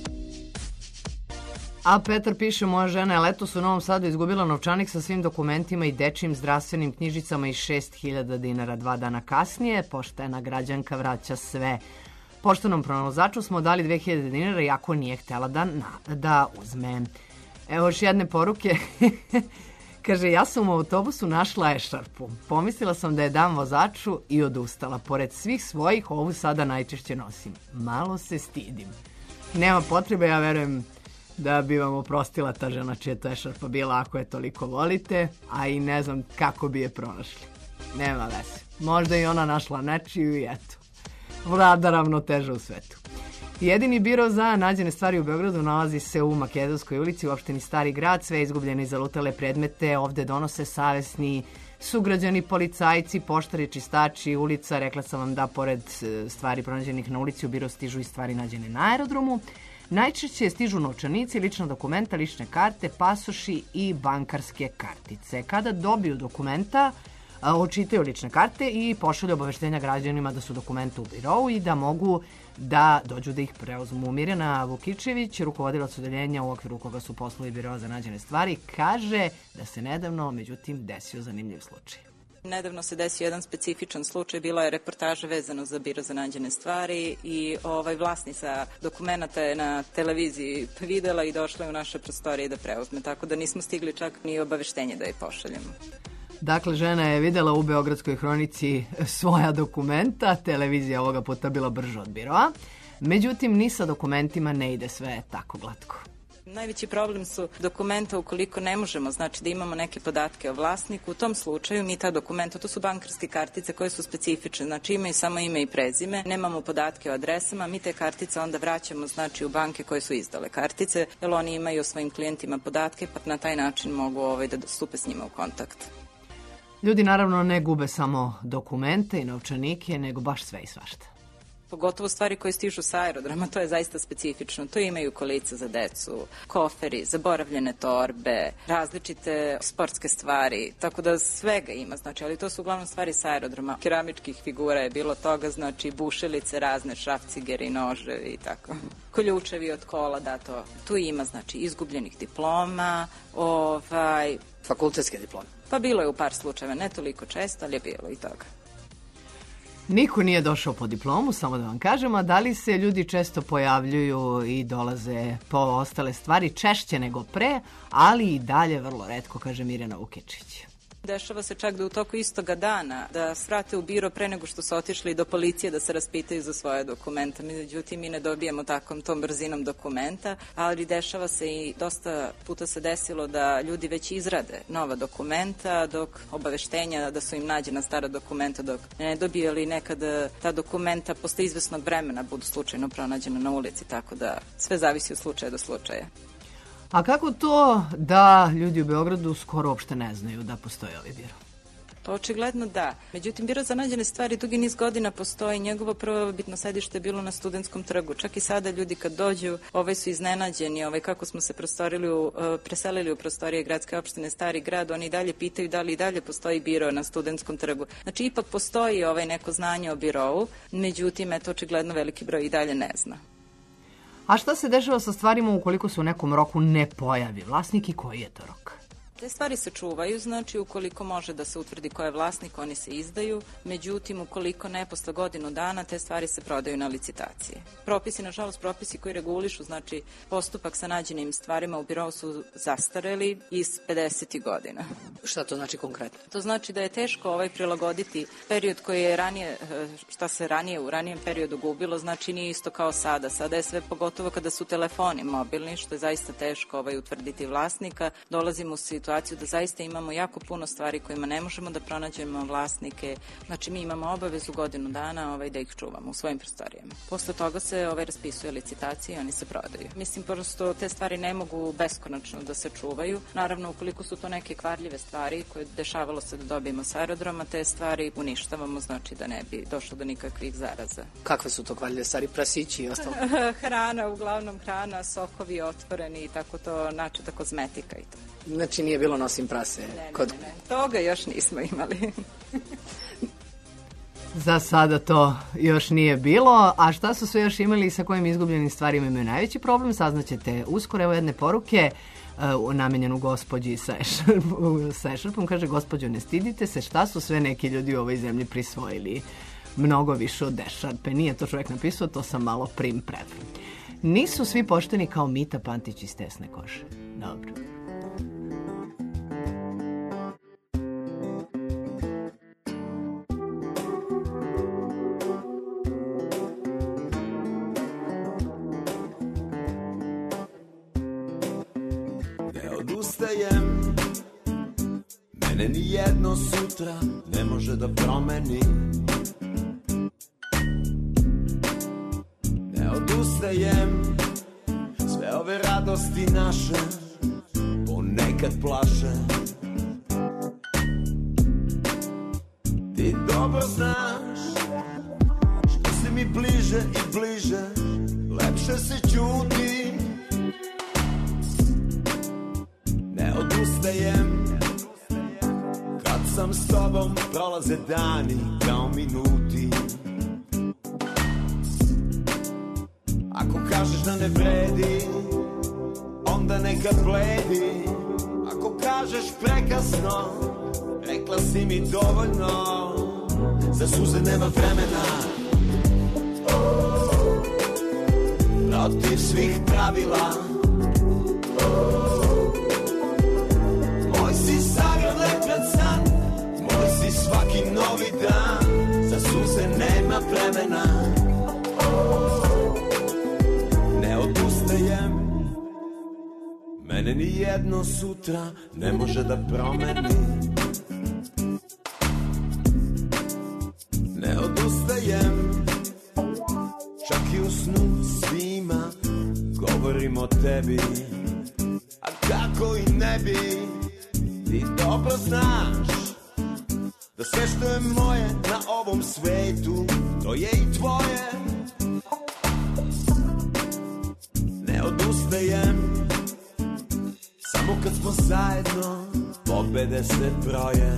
A Petar piše, moja žena je letos u Novom Sadu izgubila novčanik sa svim dokumentima i dečijim zdravstvenim knjižicama i šest hiljada dinara. Dva dana kasnije poštena građanka vraća sve. Poštenom pronalazaču smo dali dve hiljade dinara iako nije htela da, da uzme. Evo još jedne poruke. Kaže, ja sam u autobusu našla ešarpu. Pomislila sam da je dam vozaču i odustala. Pored svih svojih, ovu sada najčešće nosim. Malo se stidim. Nema potrebe, ja verujem da bi vam oprostila ta žena čija to je šarpa bila ako je toliko volite, a i ne znam kako bi je pronašli. Nema veze. Možda i ona našla nečiju i eto. Vlada ravnoteža u svetu. Jedini biro za nađene stvari u Beogradu nalazi se u Makedonskoj ulici u opštini Stari grad. Sve izgubljene i zalutale predmete ovde donose savesni sugrađani, policajci, poštari, čistači ulica. Rekla sam vam da pored stvari pronađenih na ulici u biro stižu i stvari nađene na aerodromu. Najčešće stižu novčanici, lična dokumenta, lične karte, pasoši i bankarske kartice. Kada dobiju dokumenta, očitaju lične karte i pošalju obaveštenja građanima da su dokumenta u birovu i da mogu da dođu da ih preuzmu. Mirjana Vukičević, rukovodilac odeljenja u okviru koga su poslovi biroa za nađene stvari, kaže da se nedavno, međutim, desio zanimljiv slučaj. Nedavno se desio jedan specifičan slučaj, bila je reportaža vezano za biro za nađene stvari i ovaj vlasnica dokumenta je na televiziji videla i došla je u naše prostorije da preuzme, tako da nismo stigli čak ni obaveštenje da je pošaljemo. Dakle, žena je videla u Beogradskoj hronici svoja dokumenta, televizija ovoga puta bila brža od biroa, međutim, ni sa dokumentima ne ide sve tako glatko. Najveći problem su dokumenta ukoliko ne možemo, znači da imamo neke podatke o vlasniku. U tom slučaju mi ta dokumenta, to su bankarske kartice koje su specifične, znači imaju samo ime i prezime, nemamo podatke o adresama, mi te kartice onda vraćamo znači u banke koje su izdale kartice, jer oni imaju o svojim klijentima podatke, pa na taj način mogu ovaj, da stupe s njima u kontakt. Ljudi naravno ne gube samo dokumente i novčanike, nego baš sve i svašta. Pogotovo stvari koje stižu sa aerodroma, to je zaista specifično. To imaju kolica za decu, koferi, zaboravljene torbe, različite sportske stvari, tako da svega ima, znači, ali to su uglavnom stvari sa aerodroma. Keramičkih figura je bilo toga, znači bušilice, razne šrafcigeri, noževi i tako. Koljučevi od kola, da, to. Tu ima, znači, izgubljenih diploma, ovaj... Fakultetske diplome. Pa bilo je u par slučajeva, ne toliko često, ali je bilo i toga. Niko nije došao po diplomu, samo da vam kažem, a da li se ljudi često pojavljuju i dolaze po ostale stvari češće nego pre, ali i dalje vrlo retko, kaže Mirjana Vukičić. Dešava se čak da u toku istoga dana da svrate u biro pre nego što su otišli do policije da se raspitaju za svoje dokumenta. Međutim, mi ne dobijemo takvom tom brzinom dokumenta, ali dešava se i dosta puta se desilo da ljudi već izrade nova dokumenta dok obaveštenja da su im nađena stara dokumenta dok ne dobiju, ali nekada ta dokumenta posle izvesnog vremena budu slučajno pronađena na ulici, tako da sve zavisi od slučaja do slučaja. A kako to da ljudi u Beogradu skoro uopšte ne znaju da postoji ovaj biro? Pa očigledno da. Međutim, biro za nađene stvari dugi niz godina postoji. Njegovo prvobitno sedište je bilo na Studentskom trgu. Čak i sada ljudi kad dođu, ovaj su iznenađeni, ovaj kako smo se prostorili u, preselili u prostorije gradske opštine Stari grad, oni dalje pitaju da li i dalje postoji biro na Studentskom trgu. Znači, ipak postoji ovaj neko znanje o birovu, međutim, eto, očigledno veliki broj i dalje ne zna. A šta se dešava sa stvarima ukoliko se u nekom roku ne pojavi vlasnik i koji je to rok? Te stvari se čuvaju, znači ukoliko može da se utvrdi ko je vlasnik, oni se izdaju, međutim ukoliko ne posle godinu dana, te stvari se prodaju na licitaciji. Propisi, nažalost propisi koji regulišu, znači postupak sa nađenim stvarima u birovu su zastareli iz pedesetih godina. Šta to znači konkretno? To znači da je teško ovaj prilagoditi period koji je ranije, šta se ranije u ranijem periodu gubilo, znači nije isto kao sada. Sada je sve pogotovo kada su telefoni mobilni, što je zaista teško ovaj utvrditi vlasnika. Dolazimo u situaciju da zaista imamo jako puno stvari kojima ne možemo da pronađemo vlasnike. Znači mi imamo obavezu godinu dana ovaj, da ih čuvamo u svojim prostorijama. Posle toga se ovaj, raspisuje licitacija i oni se prodaju. Mislim, prosto te stvari ne mogu beskonačno da se čuvaju. Naravno, ukoliko su to neke kvarljive stvari koje dešavalo se da dobijemo s aerodroma, te stvari uništavamo, znači da ne bi došlo do nikakvih zaraza. Kakve su to kvarljive stvari? Prasići i ostalo? Hrana, uglavnom hrana, sokovi otvoreni i tako to, načeta kozmetika i to. Znači nije bilo nosim prase? Ne, kod... ne, ne, toga još nismo imali. Za sada to još nije bilo, a šta su sve još imali i sa kojim izgubljenim stvarima imaju najveći problem, saznaćete uskoro. Evo jedne poruke uh, namenjenu gospođi sa ešarpom, sa ešarpom, kaže: gospođo, ne stidite se, šta su sve neki ljudi u ovoj zemlji prisvojili mnogo više od ešarpe. Nije to čovjek napisao, to sam malo prim prev. Nisu svi pošteni kao Mita Pantić iz tesne kože. Dobro. odustajem. Mene ni jedno sutra ne može da promeni. Ne odustajem. Sve ove radosti naše ponekad plaše. Ti dobro znaš, što si mi bliže i bliže, lepše se ćuti. Ne odustajem. Kad sam s tobom prolaze dani kao minuti. Ako kažeš da ne vredi, onda neka bledi. Ako kažeš prekasno, rekla si mi dovoljno. Za suze nema vremena. Protiv svih pravila. Moj si zagrlej pred san, moj si svaki novi dan. Za suze nema vremena. Ne odustajem. Mene ni jedno sutra ne može da promeni. Ne odustajem. Čak i u snu svima govorim o tebi. A kako i ne bi, ti dobro znaš da sve što je moje na ovom svetu, to je i tvoje. Ne odustajem. Samo kad smo zajedno, pobede se broje.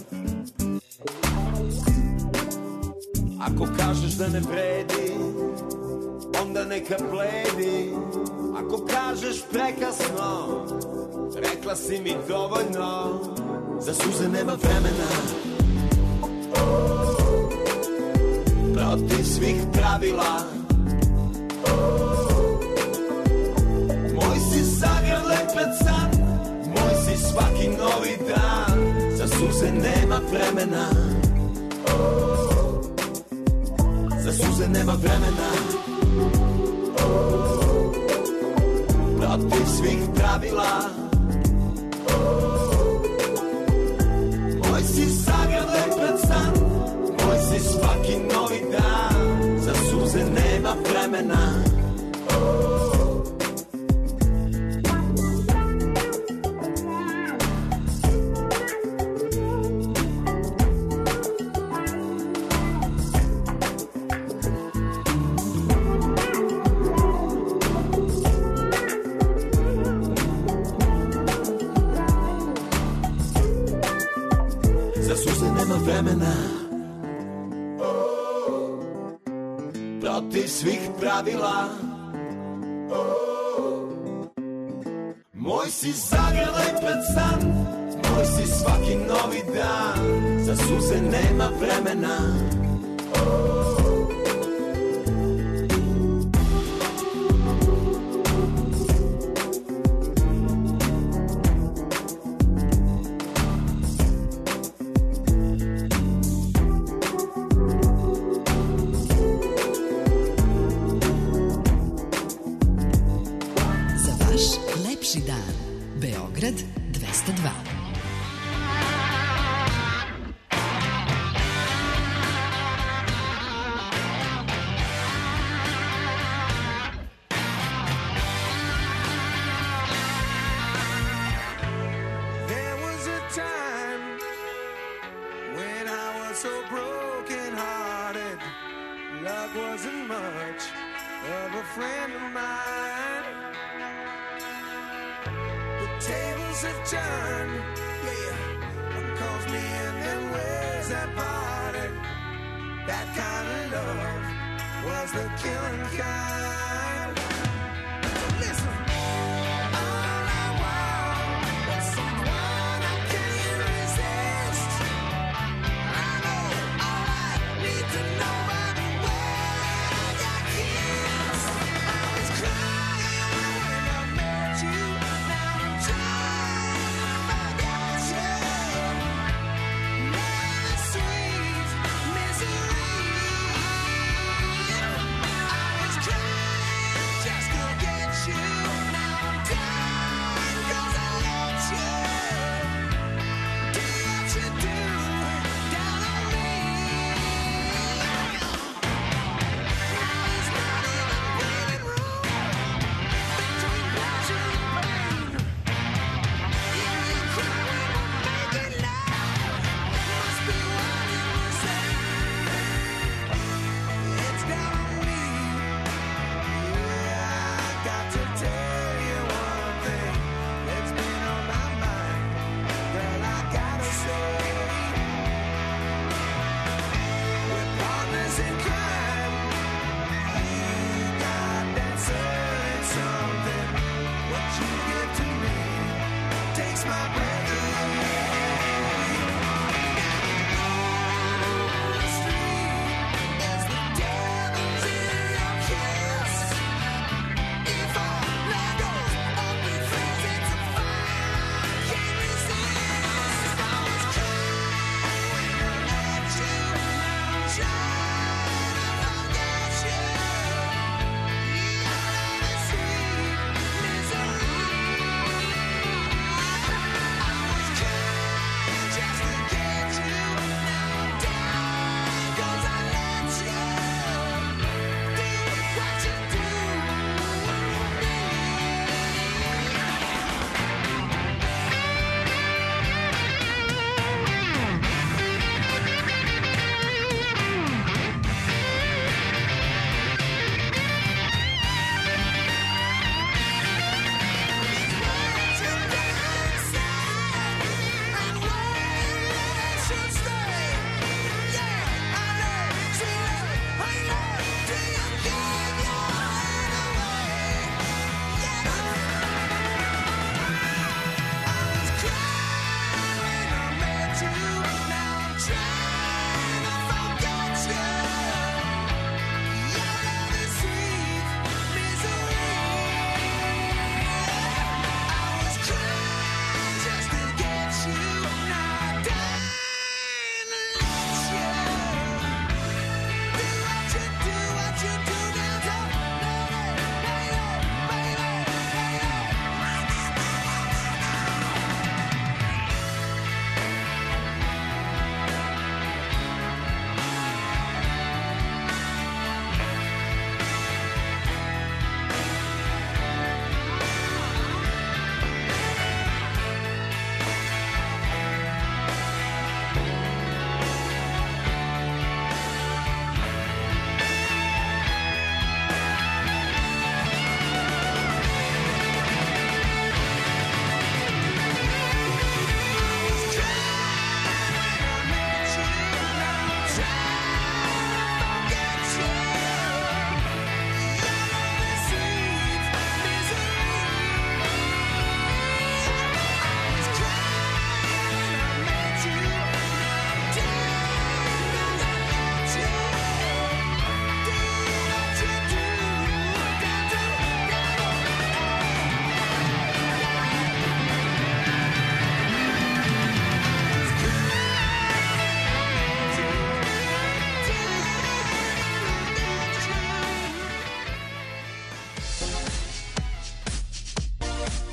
Ako kažeš da ne vredi, onda neka bledi. Ako kažeš prekasno, rekla si mi dovoljno. Za suze nema vremena. Protiv svih pravila. Moj si zagrlej pred san, moj si svaki novi dan. Za suze nema vremena. Za suze nema vremena. Protiv svih pravila. Moj si zagrlej pred san, moj si svaki novi dan. Za suze nema vremena. Protiv svih pravila. Moj si zagrlej pred san, moj si svaki novi dan. Za suze nema vremena. Beograd dvesta dva. There was a time when I was so broken-hearted. Love wasn't much of a friend of mine. Tables have turned, yeah. One calls me and then where's that party? That kind of love was the killing kind. So listen, all I want is someone I can't resist. I know all I need to know by the way I kiss. I was crying when I met you. Sweet misery. I was crying.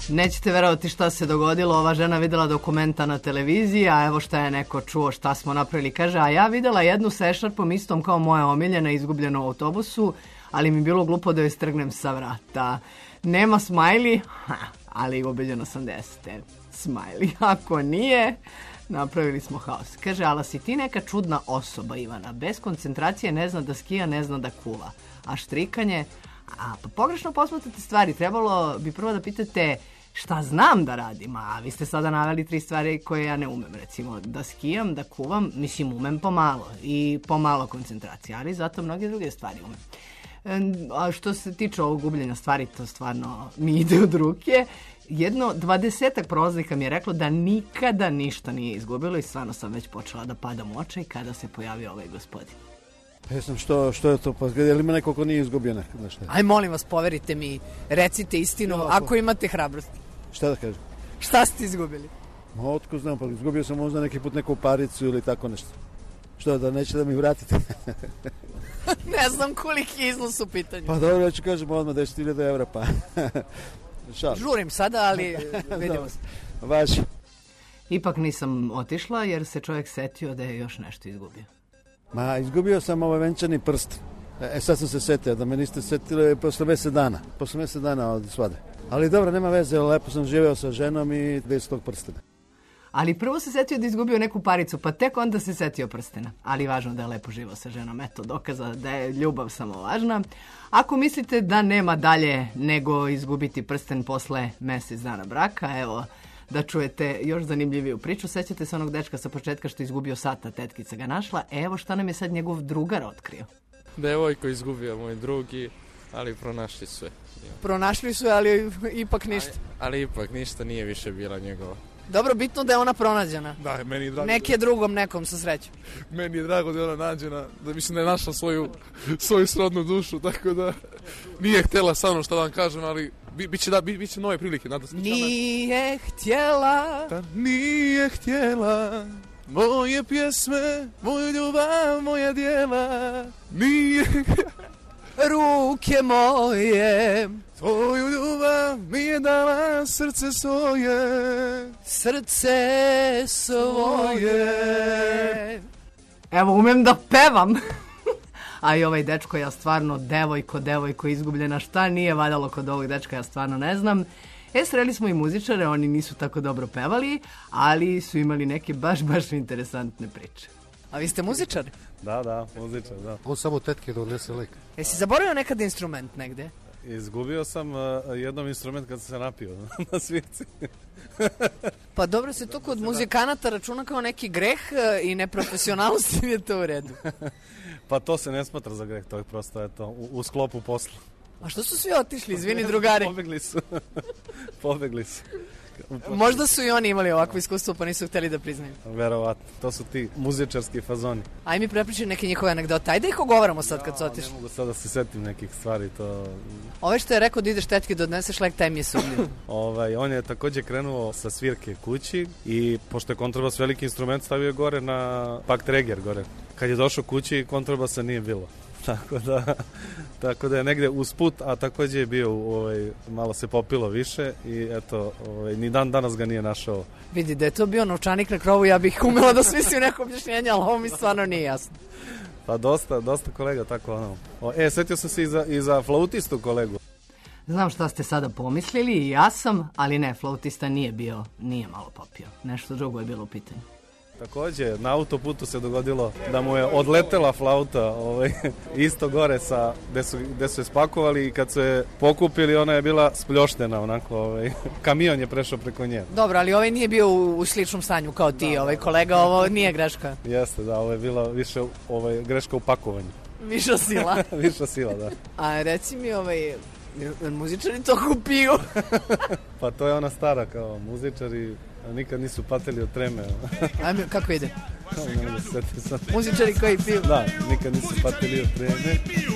Nećete verovati šta se dogodilo, ova žena videla dokumenta na televiziji, a evo šta je neko čuo šta smo napravili. Kaže, a ja videla jednu sa ešarpom istom kao moja omiljena izgubljena u autobusu, ali mi bilo glupo da joj strgnem sa vrata. Nema smajli, ha, ali ubeđeno sam da jeste smajli. Ako nije, napravili smo haos. Kaže, ala si ti neka čudna osoba, Ivana. Bez koncentracije ne zna da skija, ne zna da kuva. A štrikanje, a pa pogrešno posmatrate stvari. Trebalo bi prvo da pitate šta znam da radim, a vi ste sada naveli tri stvari koje ja ne umem. Recimo, da skijam, da kuvam, mislim umem pomalo i pomalo koncentracije, ali zato mnoge druge stvari umem. A što se tiče ovog gubljenja stvari, to stvarno mi ide od ruke. Jedno dvadesetak prolaznika mi je reklo da nikada ništa nije izgubilo i stvarno sam već počela da padam u očaj kada se pojavio ovaj gospodin. Jesam, što, što je to? Pa, je li ima neko ko nije izgubio nekad nešto? Aj, molim vas, poverite mi, recite istinu, Ja, ako imate hrabrosti. Šta da kažem? Šta ste izgubili? Ma, otko znam, pa izgubio sam možda neki put neku paricu ili tako nešto. Što, da neće da mi vratite? Ne znam koliki iznos u pitanju. Pa dobro, ja ću kažem odmah deset hiljada evra, pa... Šal. Žurim sada, ali vidimo se. Važi. Ipak nisam otišla jer se čovjek setio da je još nešto izgubio. Ma, izgubio sam ovaj venčani prst. E, sad sam se setio, da me niste setili posle mjesec dana. Posle mjesec dana od svade. Ali dobro, nema veze, lepo sam živeo sa ženom i bez tog prstena. Ali prvo se setio da je izgubio neku paricu, pa tek onda se setio prstena. Ali važno da je lepo živeo sa ženom. Eto, dokaza da je ljubav samo važna. Ako mislite da nema dalje nego izgubiti prsten posle mjesec dana braka, evo, da čujete još zanimljiviju priču. Sećate se onog dečka sa početka što je izgubio sata, tetkica ga našla. Evo šta nam je sad njegov drugar otkrio. Devojko izgubio moj drugi, ali pronašli su je. Pronašli su je, ali ipak ništa. Ali, ali ipak ništa nije više bila njegova. Dobro, bitno da je ona pronađena. Da, meni je drago. Neki je drugom nekom sa srećom. Meni je drago da je ona nađena, da mislim da je našla svoju, svoju srodnu dušu, tako da nije htjela sa mnom šta da vam kažem, ali bi, bit će, da, bi, bit će nove prilike. Nadam se. Nije htjela. Da nije htjela moje pjesme, moju ljubav, moja djela. Nije ruke moje, tvoju ljubav mi je dala srce svoje. Srce svoje. Evo, umem da pevam. A i ovaj dečko, ja stvarno, devojko, devojko izgubljena, šta nije valjalo kod ovog dečka, ja stvarno ne znam. E, sreli smo i muzičare, oni nisu tako dobro pevali, ali su imali neke baš, baš interesantne priče. A vi ste muzičar? Da, da, muzičar, da. On samo tetke donese lik. Jesi zaboravio nekad instrument negde? Izgubio sam uh, jednom instrument kad sam se napio na svirci. Pa dobro, se to kod muzikanata računa kao neki greh i neprofesionalnost, je to u redu. Pa to se ne smatra za greh, to je prosto eto, u, u sklopu posla. A što su svi otišli, izvini drugari? Pobegli su. Pobegli su. Možda su i oni imali ovakvo iskustvo pa nisu htjeli da priznaju. Verovatno, to su ti muzičarski fazoni. Aj mi prepričaj neke njihove anegdote, ajde ih ogovaramo sad kad su otišli. Ne mogu sad da se setim nekih stvari, to... Ove što je rekao da ideš tetke da odneseš lek, taj mi je sumnjiv. ovaj, on je također krenuo sa svirke kući i pošto je kontrabas veliki instrument stavio je gore na Pakt Reger gore. Kad je došao kući kontrabasa nije bilo. Tako da, tako da je negdje usput, a također je bio, ovaj, malo se popilo više i eto, ovaj, ni dan danas ga nije našao. Vidi, da je to bio novčanik na krovu, ja bih umela da smislim neko objašnjenje, ali ovo mi stvarno nije jasno. Pa dosta, dosta kolega tako ono. O, e, setio sam se i za, i za flautistu kolegu. Znam šta ste sada pomislili i ja sam, ali ne, flautista nije bio, nije malo popio. Nešto drugo je bilo u pitanju. Također, na autoputu se dogodilo da mu je odletela flauta ovaj, isto gore sa, gde su, gde su je spakovali i kad su je pokupili ona je bila spljoštena onako, ovaj, kamion je prešao preko nje. Dobro, ali ovaj nije bio u, u sličnom stanju kao ti, da, ovaj kolega, ovo nije greška. Jeste, da, ovo je bila više ovaj, greška u pakovanju. Viša sila. Viša sila, da. A reci mi, ovaj, muzičari to kupiju? Pa to je ona stara kao muzičari. Nikad nisu patili od treme. Ajme, kako ide? Ne mogu se setiti sad. Muzičari koji piju? Da, nikad nisu patili od treme.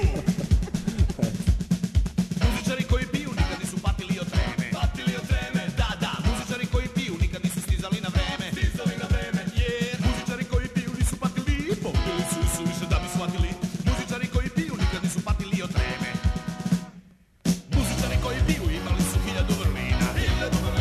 Muzičari koji piju nikad nisu patili od treme. Patili od treme, da, da. Muzičari koji piju nikad nisu stizali na vreme. Stizali na vreme, jer muzičari koji piju nisu patili. Popili su i suviše da bi shvatili. Muzičari koji piju nikad nisu patili od treme. Muzičari koji piju imali su hiljadu vrlina. Hiljadu vrlina.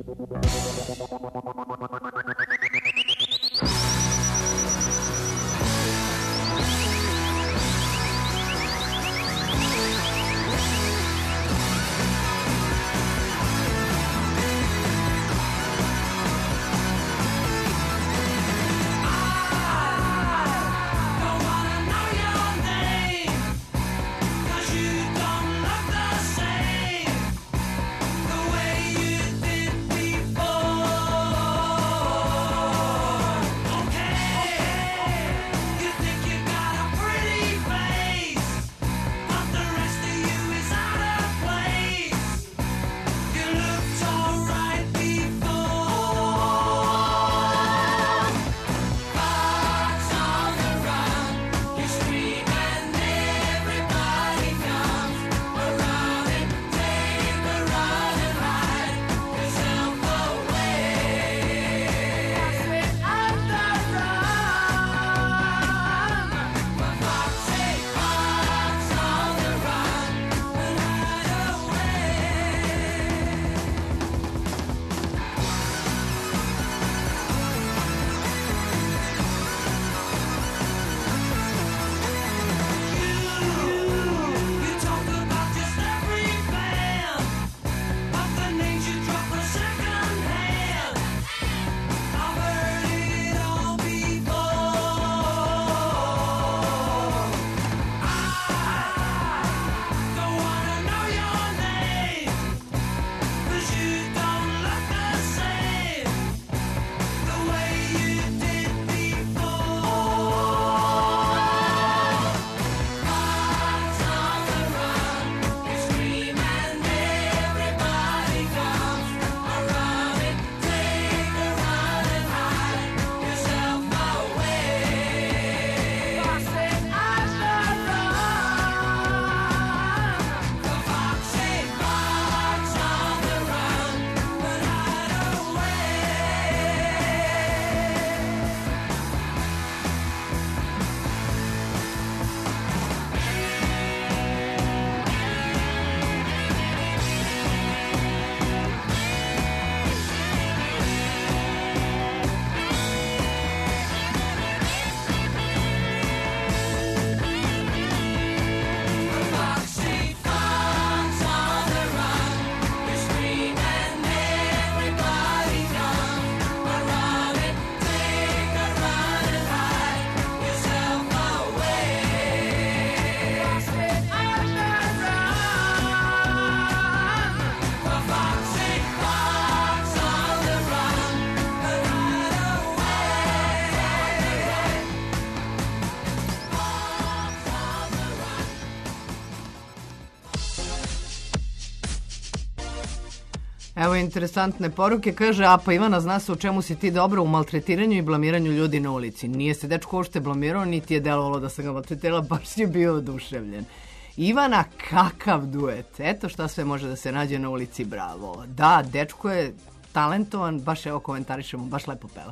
Evo interesantne poruke, kaže Apa Ivana, zna se u čemu si ti dobro, u maltretiranju i blamiranju ljudi na ulici. Nije se dečko uopšte blamirao, niti je delovalo da sam ga maltretirala, baš je bio oduševljen. Ivana, kakav duet, eto šta sve može da se nađe na ulici, bravo. Da, dečko je talentovan, baš evo komentarišemo, baš lepo peva.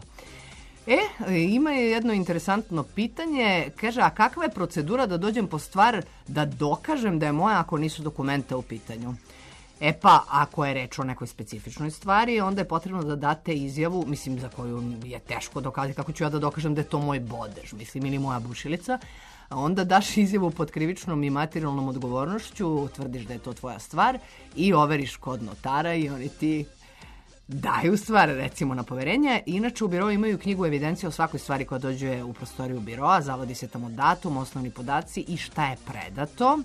E, ima je jedno interesantno pitanje, kaže, a kakva je procedura da dođem po stvar da dokažem da je moja ako nisu dokumenta u pitanju? E pa, ako je reč o nekoj specifičnoj stvari, onda je potrebno da date izjavu, mislim, za koju je teško dokazati, kako ću ja da dokažem da je to moj bodež, mislim, ili moja bušilica, onda daš izjavu pod krivičnom i materijalnom odgovornošću, tvrdiš da je to tvoja stvar i overiš kod notara i oni ti daju stvar, recimo, na poverenje. Inače, u birou imaju knjigu evidencije o svakoj stvari koja dođe u prostoriju biroa, zavodi se tamo datum, osnovni podaci i šta je predato.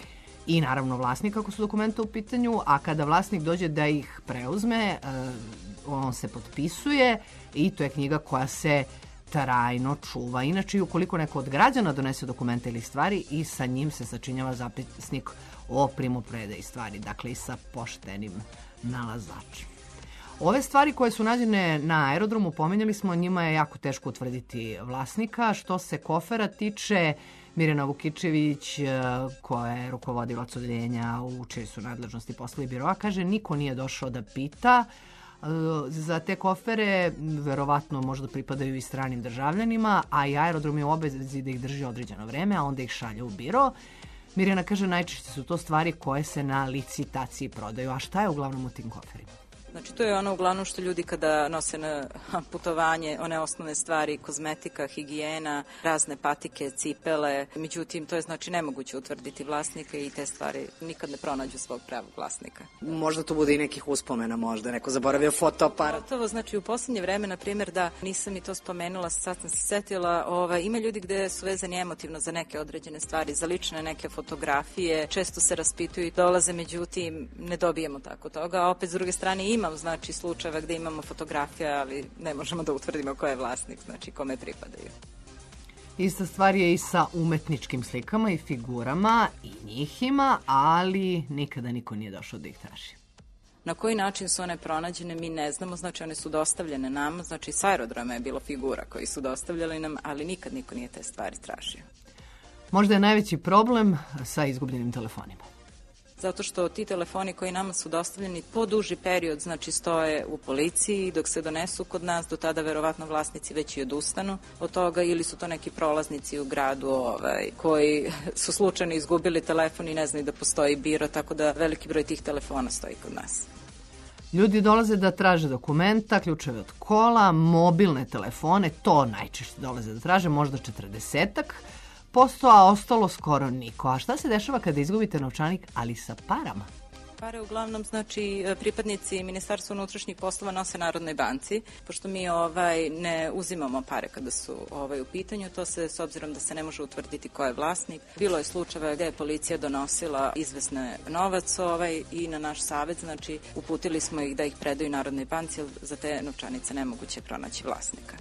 I naravno vlasnik ako su dokumenta u pitanju, a kada vlasnik dođe da ih preuzme, on se potpisuje i to je knjiga koja se trajno čuva. Inače, ukoliko neko od građana donese dokumente ili stvari, i sa njim se sačinjava zapisnik o primopredaji stvari, dakle i sa poštenim nalazačem. Ove stvari koje su nađene na aerodromu, pomenjali smo, njima je jako teško utvrditi vlasnika. Što se kofera tiče, Mirjana Vukičević, koja je rukovodilac odeljenja u čijoj su nadležnosti poslovi biroa, kaže niko nije došao da pita. Za te kofere verovatno možda pripadaju i stranim državljanima, a i aerodrom je u obavezi da ih drži određeno vreme, a onda ih šalje u biro. Mirjana kaže najčešće su to stvari koje se na licitaciji prodaju. A šta je uglavnom u tim koferima? Znači, to je ono uglavnom što ljudi kada nose na putovanje, one osnovne stvari, kozmetika, higijena, razne patike, cipele. Međutim, to je znači nemoguće utvrditi vlasnika i te stvari nikad ne pronađu svog pravog vlasnika. Možda to bude i nekih uspomena, možda neko zaboravio fotoaparat. Gotovo, znači u poslednje vreme, na primjer, da nisam i to spomenula, sad sam se setila, ovaj, ima ljudi gde su vezani emotivno za neke određene stvari, za lične neke fotografije, često se raspituju i dolaze, međutim, ne dobijemo tako toga, a opet s druge strane imam, znači, slučajeva gde imamo fotografije, ali ne možemo da utvrdimo ko je vlasnik, znači kome pripadaju. Ista stvar je i sa umetničkim slikama i figurama, i njih ima, ali nikada niko nije došao da ih traži. Na koji način su one pronađene, mi ne znamo, znači one su dostavljene nama, znači s aerodroma je bilo figura koji su dostavljali nam, ali nikad niko nije te stvari tražio. Možda je najveći problem sa izgubljenim telefonima. Zato što ti telefoni koji nama su dostavljeni po duži period, znači stoje u policiji, dok se donesu kod nas, do tada verovatno vlasnici već i odustanu od toga, ili su to neki prolaznici u gradu ovaj, koji su slučajno izgubili telefon i ne znaju da postoji biro, tako da veliki broj tih telefona stoji kod nas. Ljudi dolaze da traže dokumenta, ključeve od kola, mobilne telefone, to najčešće dolaze da traže, možda četrdesetak posto, a ostalo skoro niko. A šta se dešava kada izgubite novčanik, ali sa parama? Pare uglavnom, znači, pripadnici Ministarstva unutrašnjih poslova nose Narodnoj banci, pošto mi ovaj ne uzimamo pare kada su ovaj u pitanju, to se, s obzirom da se ne može utvrditi ko je vlasnik. Bilo je slučajeva gde je policija donosila izvesne novac ovaj i na naš savjet, znači, uputili smo ih da ih predaju Narodnoj banci, jer za te novčanice nemoguće pronaći vlasnika.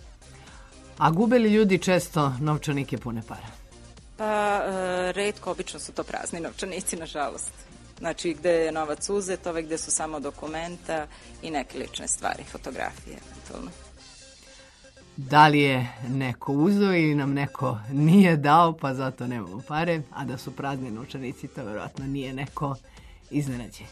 A gube li ljudi često novčanike pune para? Pa, e, retko, obično su to prazni novčanici, nažalost. Znači, gde je novac uzet, ove gde su samo dokumenta i neke lične stvari, fotografije, eventualno. Da li je neko uzeo ili nam neko nije dao, pa zato nemamo pare, a da su prazni novčanici, to verovatno nije neko iznenađenje.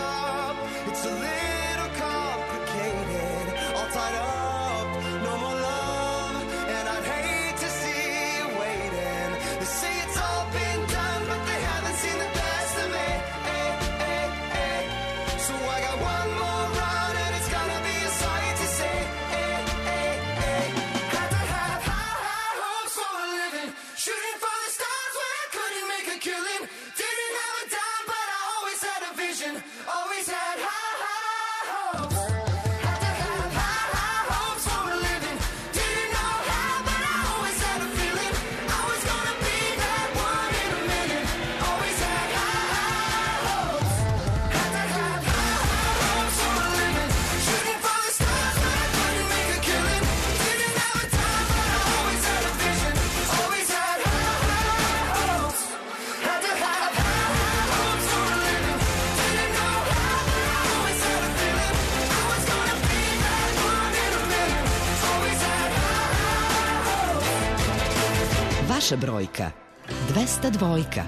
It's a little complicated, all tied up, no more love. Vaša brojka dvesta dvojka.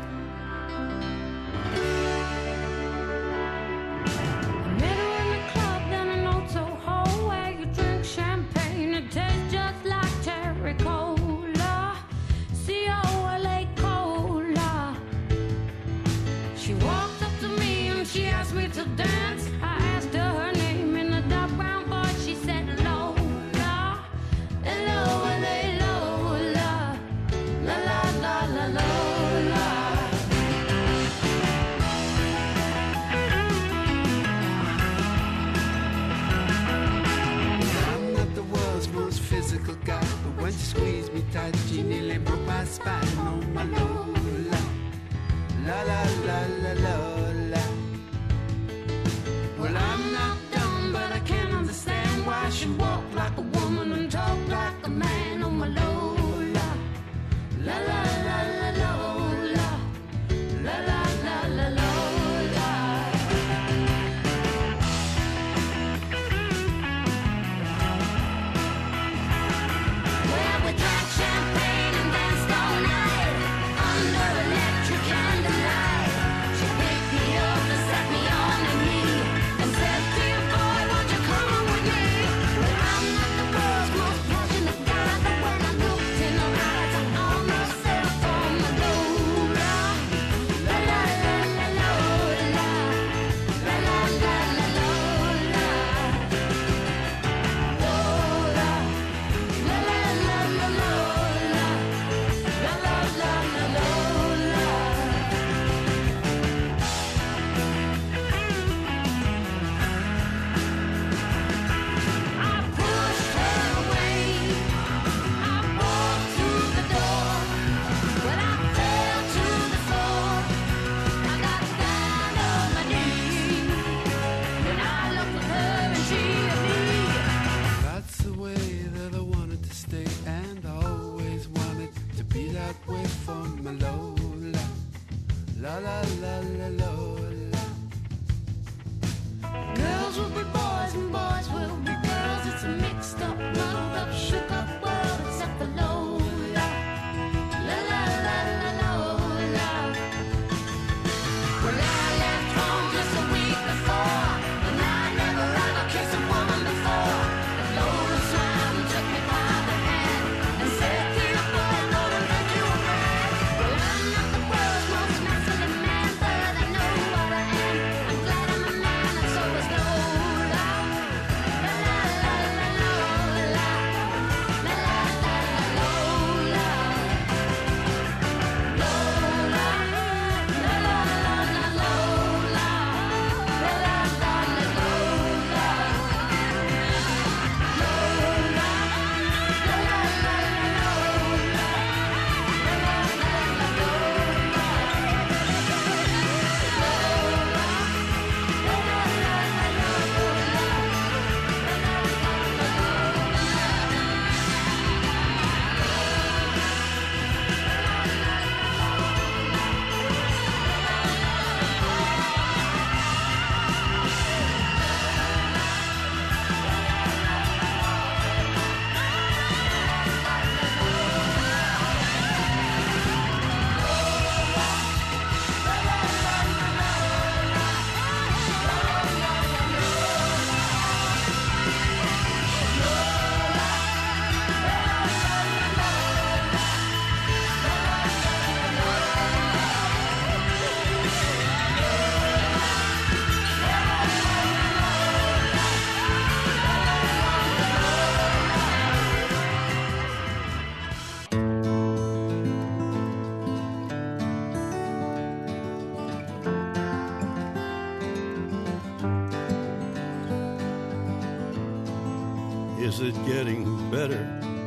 Is it getting better?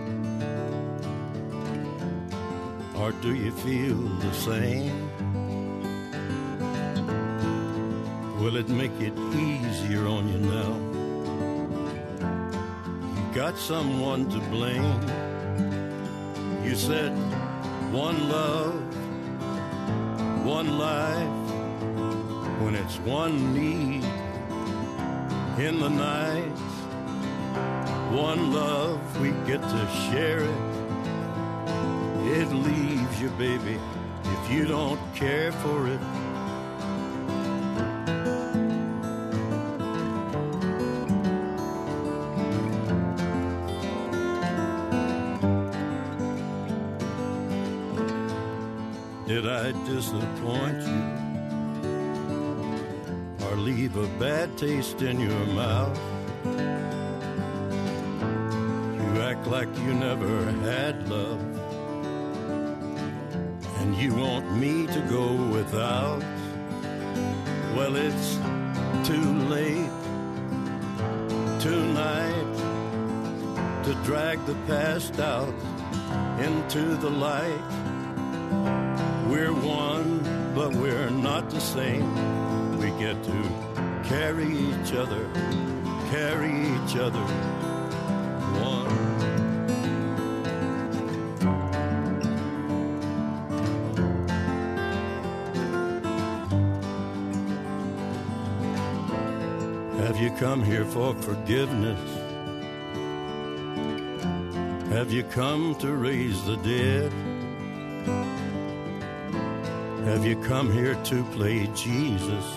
Or do you feel the same? Will it make it easier on you now? You got someone to blame. You said one love, one life, when it's one need in the night. One love, we get to share it it leaves you, baby, if you don't care for it. Did I disappoint you or leave a bad taste in your mouth? You act like you never had love, and you want me to go without. Well, it's too late tonight to drag the past out into the light. We're one, but we're not the same. We get to carry each other, carry each other, one. Have you come here for forgiveness? Have you come to raise the dead? Have you come here to play Jesus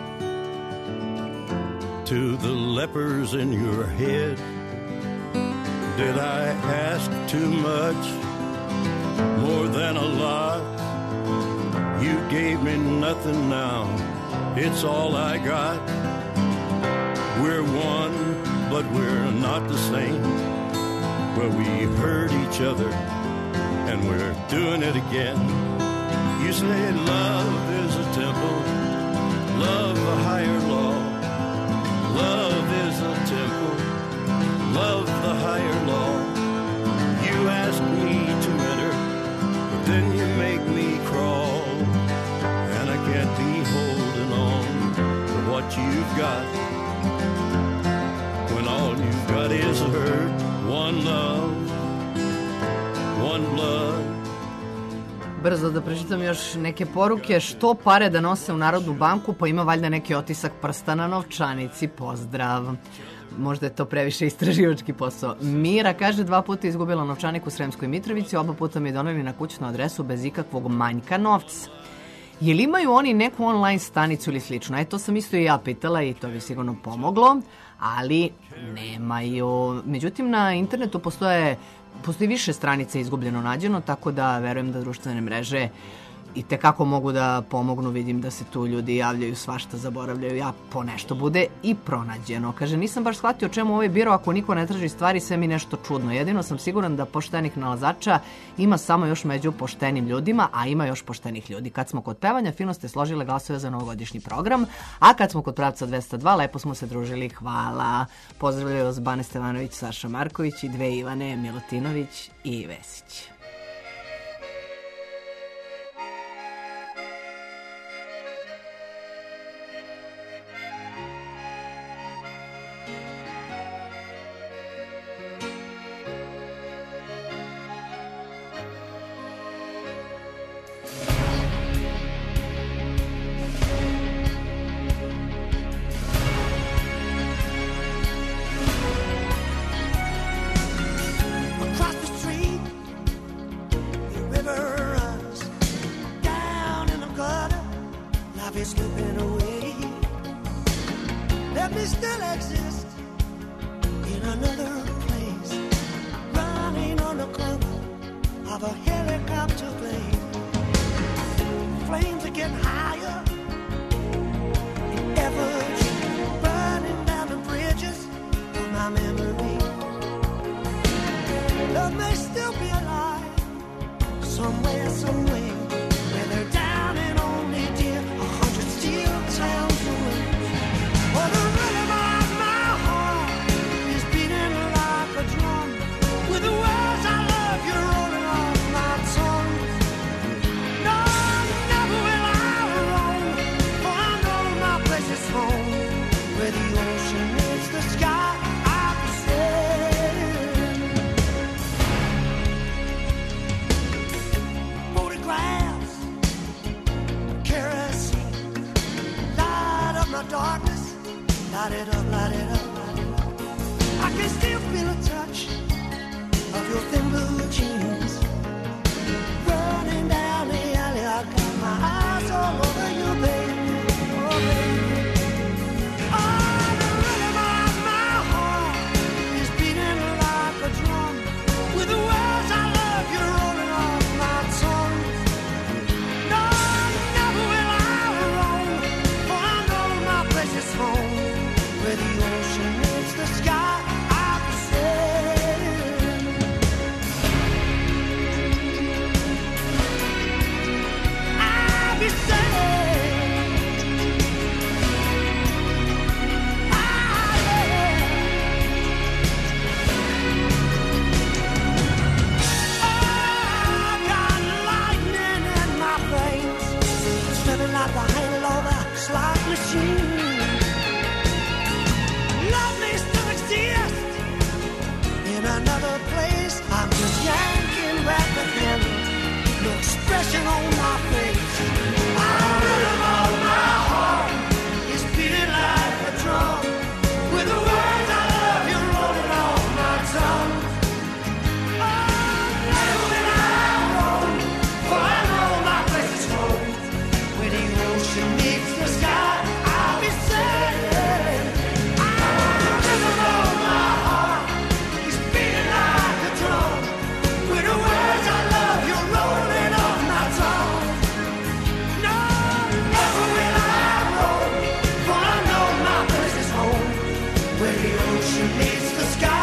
to the lepers in your head? Did I ask too much, more than a lot? You gave me nothing now, it's all I got. We're one, but we're not the same. Well, we hurt each other, and we're doing it again. You say love is a temple, love a higher law. Love is a temple, love the higher law. You ask me to enter, but then you make me crawl. And I can't be holding on to what you've got, when all you've got is hurt. One love, one blood. Brzo da pročitam još neke poruke. Što pare da nose u Narodnu banku, pa ima valjda neki otisak prsta na novčanici. Pozdrav. Možda je to previše istraživački posao. Mira kaže, dva puta izgubila novčanik u Sremskoj Mitrovici, oba puta mi je doneli na kućnu adresu bez ikakvog manjka novca. Jel imaju oni neku online stanicu ili slično? E, to sam isto i ja pitala i to bi sigurno pomoglo, ali nemaju. Međutim, na internetu postoje Postoji više stranica izgubljeno nađeno, tako da verujem da društvene mreže i tekako mogu da pomognu. Vidim da se tu ljudi javljaju, svašta zaboravljaju, ja po nešto bude i pronađeno. Kaže, nisam baš shvatio čemu ovaj biro ako niko ne traži stvari, sve mi nešto čudno. Jedino sam siguran da poštenih nalazača ima samo još među poštenim ljudima, a ima još poštenih ljudi. Kad smo kod pevanja, fino ste složile glasove za novogodišnji program, a kad smo kod pravca dvesta dva, lepo smo se družili, hvala. Pozdravljaju vas Bane Stevanović, Saša Marković i dve Ivane, Milutinović i Vesić. another place. I'm just yanking back the handle, no expression on my face. I'm rhythm of my heart is beating like a drum, with the words I love you rolling off my tongue. Oh, never will I roam, for I know my place is home. When the ocean meets the sky, I'll be sailing. I'm the rhythm of my heart is beating like a drum, with the words I love you rolling off my tongue. No, never will I roam, for I know my place is home. Where the ocean meets the sky,